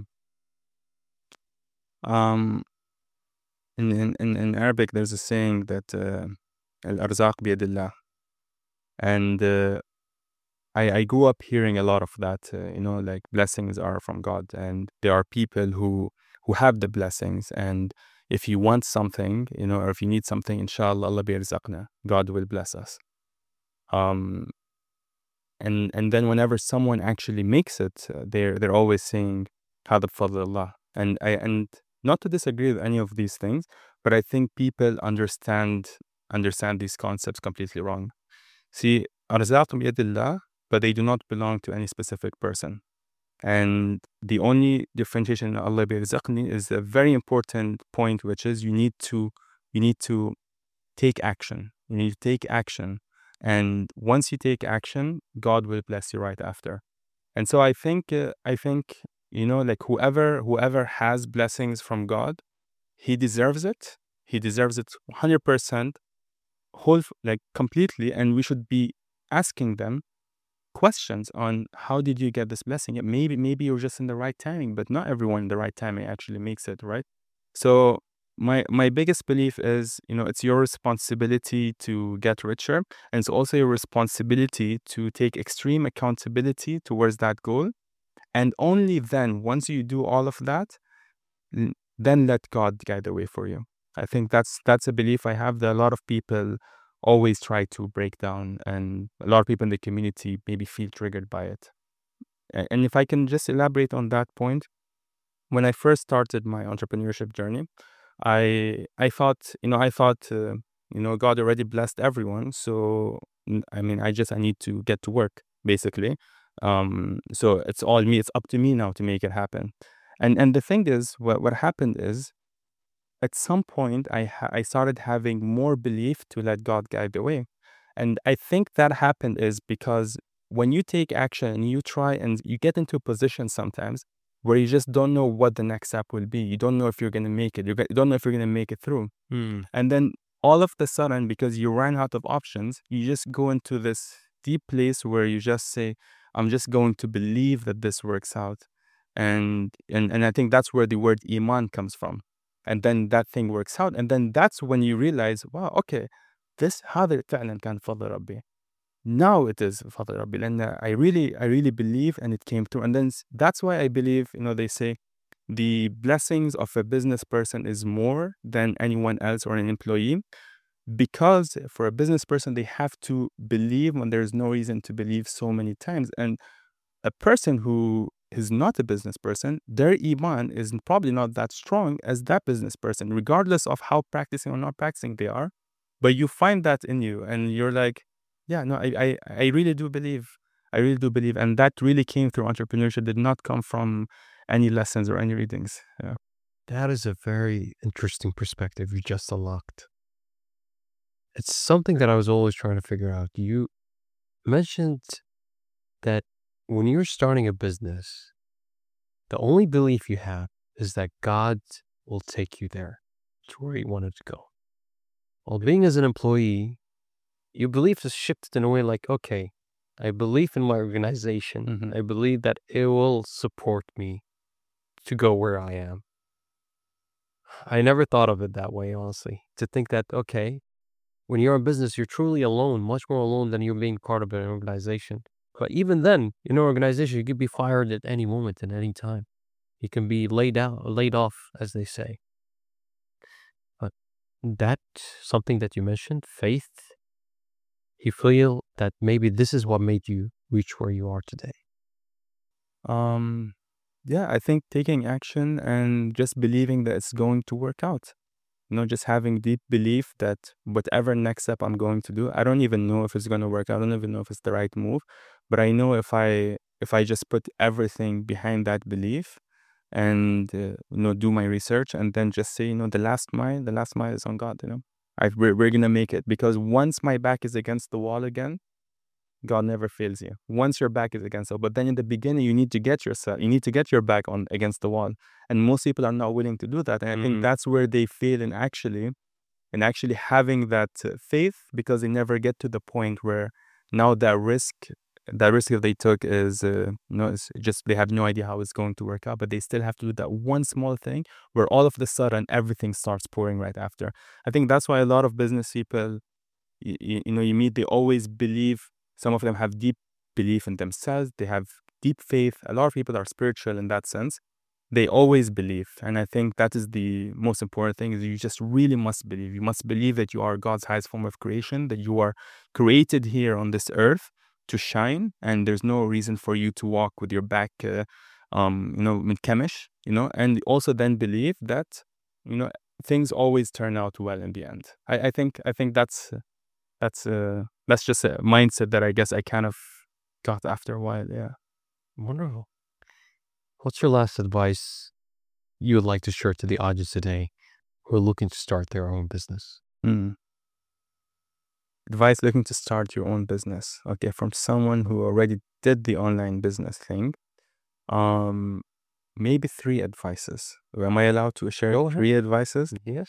Um. In in in in Arabic, there's a saying that uh, al-arzaq biyadillah, and uh, I I grew up hearing a lot of that. Uh, you know, like blessings are from God, and there are people who who have the blessings, and if you want something, you know, or if you need something, inshallah, Allah biyarzaqna, God will bless us. Um. And and then whenever someone actually makes it, uh, they're they're always saying هذا بفضل الله. And I and not to disagree with any of these things, but I think people understand understand these concepts completely wrong. See, أرزاق بيد الله, but they do not belong to any specific person. And the only differentiation in Allah birzaqni is a very important point, which is you need to you need to take action. You need to take action. And once you take action, God will bless you right after. And so I think uh, I think you know like whoever whoever has blessings from God, he deserves it. He deserves it one hundred percent, whole like completely, and we should be asking them questions on how did you get this blessing. Yeah, maybe maybe you're just in the right timing, but not everyone in the right timing actually makes it, right? So my my biggest belief is, you know, it's your responsibility to get richer, and it's also your responsibility to take extreme accountability towards that goal. And only then, once you do all of that, l- then let God guide the way for you. I think that's that's a belief I have that a lot of people always try to break down, and a lot of people in the community maybe feel triggered by it. A- And if I can just elaborate on that point, when I first started my entrepreneurship journey, I I thought, you know, I thought, uh, you know, God already blessed everyone, so n- I mean, I just I need to get to work basically. Um, so it's all me. It's up to me now to make it happen. And and the thing is, what what happened is, at some point I ha- I started having more belief to let God guide the way. And I think that happened is because when you take action and you try and you get into a position sometimes where you just don't know what the next step will be. You don't know if you're going to make it. You you don't know if you're going to make it through. Hmm. And then all of the sudden, because you ran out of options, you just go into this deep place where you just say, I'm just going to believe that this works out. And and, and I think that's where the word iman comes from. And then that thing works out. And then that's when you realize, wow, okay, this هذا فعلا كان فضل ربي. Now it is فضل ربي. And uh, I really, I really believe, and it came through. And then s- that's why I believe, you know, they say the blessings of a business person is more than anyone else or an employee, because for a business person, they have to believe when there's no reason to believe so many times. And a person who is not a business person, their iman is probably not that strong as that business person, regardless of how practicing or not practicing they are. But you find that in you, and you're like, yeah, no, I, I, I really do believe. I really do believe. And that really came through entrepreneurship, did not come from any lessons or any readings. Yeah. That is a very interesting perspective you just unlocked. It's something that I was always trying to figure out. You mentioned that when you're starting a business, the only belief you have is that God will take you there to where you wanted to go. While being as an employee, your belief is shifted in a way like, okay, I believe in my organization. Mm-hmm. I believe that it will support me to go where I am. I never thought of it that way, honestly. To think that, okay, when you're in business, you're truly alone, much more alone than you're being part of an organization. But even then, in an organization, you could be fired at any moment and any time. You can be laid out, laid off, as they say. But that something that you mentioned, faith, you feel that maybe this is what made you reach where you are today. Um, yeah, I think taking action and just believing that it's going to work out. You know, just having deep belief that whatever next step I'm going to do, I don't even know if it's going to work. I don't even know if it's the right move, but I know if I if I just put everything behind that belief and uh, you know, do my research and then just say, you know, the last mile, the last mile is on God. You know, I we're, we're gonna make it, because once my back is against the wall again, God never fails you. Once your back is against it, but then in the beginning, you need to get yourself, you need to get your back on against the wall, and most people are not willing to do that. And I think Mhm. that's where they fail in actually, in actually having that uh, faith, because they never get to the point where now that risk, that risk that they took is, uh, you know, it's just they have no idea how it's going to work out, but they still have to do that one small thing where all of the sudden everything starts pouring right after. I think that's why a lot of business people, you, you know, you meet, they always believe. Some of them have deep belief in themselves. They have deep faith. A lot of people are spiritual in that sense. They always believe. And I think that is the most important thing, is you just really must believe. You must believe that you are God's highest form of creation, that you are created here on this earth to shine. And there's no reason for you to walk with your back, uh, um, you know, kamish, you know, and also then believe that, you know, things always turn out well in the end. I, I think, I think that's, that's uh that's just a mindset that I guess I kind of got after a while. Yeah. Wonderful. what's your last advice you would like to share to the audience today who are looking to start their own business? Mm. Advice looking to start your own business. Okay, from someone who already did the online business thing. Um, maybe three advices. Am I allowed to share Go ahead. three advices? Yes.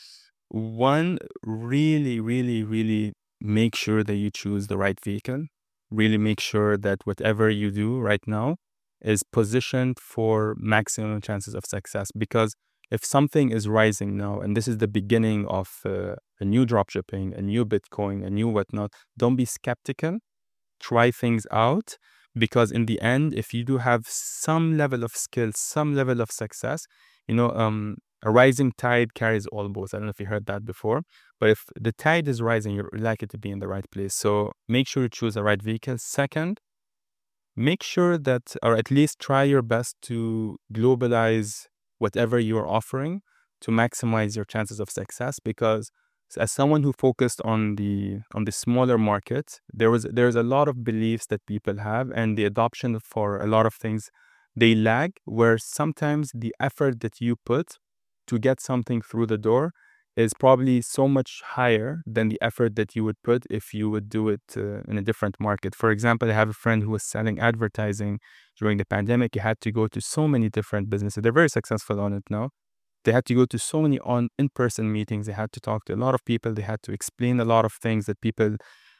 One, really, really, really make sure that you choose the right vehicle. Really make sure that whatever you do right now is positioned for maximum chances of success. Because if something is rising now, and this is the beginning of uh, a new dropshipping, a new Bitcoin, a new whatnot, don't be skeptical. Try things out. Because in the end, if you do have some level of skill, some level of success, you know, um, a rising tide carries all boats. I don't know if you heard that before, but if the tide is rising, you're likely to be in the right place. So make sure you choose the right vehicle. Second, make sure that, or at least try your best to globalize whatever you're offering to maximize your chances of success. Because as someone who focused on the on the smaller market, there was there's a lot of beliefs that people have, and the adoption for a lot of things, they lag, where sometimes the effort that you put to get something through the door is probably so much higher than the effort that you would put if you would do it uh, in a different market. For example, I have a friend who was selling advertising during the pandemic. He had to go to so many different businesses. They're very successful on it now. They had to go to so many on in-person meetings. They had to talk to a lot of people. They had to explain a lot of things that people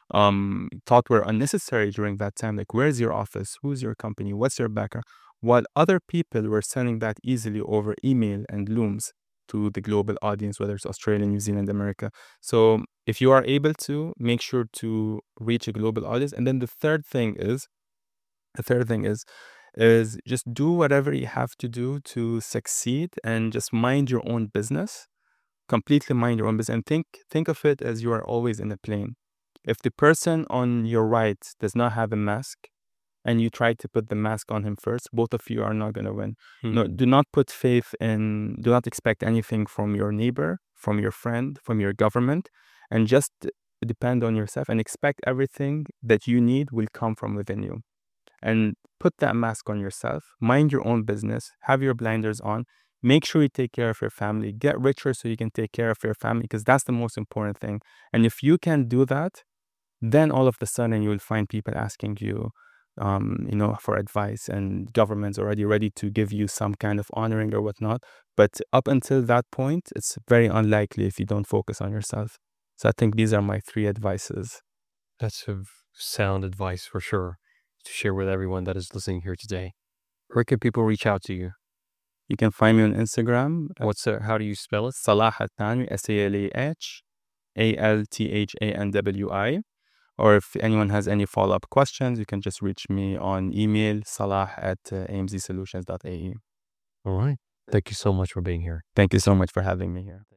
um, thought were unnecessary during that time. Like, where's your office? Who's your company? What's your background? While other people were selling that easily over email and Looms to the global audience, whether it's Australia, New Zealand, America. So if you are able to, make sure to reach a global audience. And then the third thing is, the third thing is, is just do whatever you have to do to succeed, and just mind your own business. Completely mind your own business, and think think of it as you are always in a plane. If the person on your right does not have a mask, and you try to put the mask on him first, both of you are not going to win. Hmm. No, do not put faith in, do not expect anything from your neighbor, from your friend, from your government, and just depend on yourself and expect everything that you need will come from within you. And put that mask on yourself, mind your own business, have your blinders on, make sure you take care of your family, get richer so you can take care of your family, because that's the most important thing. And if you can do that, then all of a sudden you will find people asking you, um, you know, for advice, and government's already ready to give you some kind of honoring or whatnot. But up until that point, it's very unlikely if you don't focus on yourself. So I think these are my three advices. That's a sound advice for sure to share with everyone that is listening here today. Where can people reach out to you? You can find me on Instagram. What's uh, how do you spell it? Salah Al-Thanwi, S A L A H A L T H A N W I. Or if anyone has any follow-up questions, you can just reach me on email, salah at uh, a m z solutions dot a e. All right. Thank you so much for being here. Thank you so much for having me here.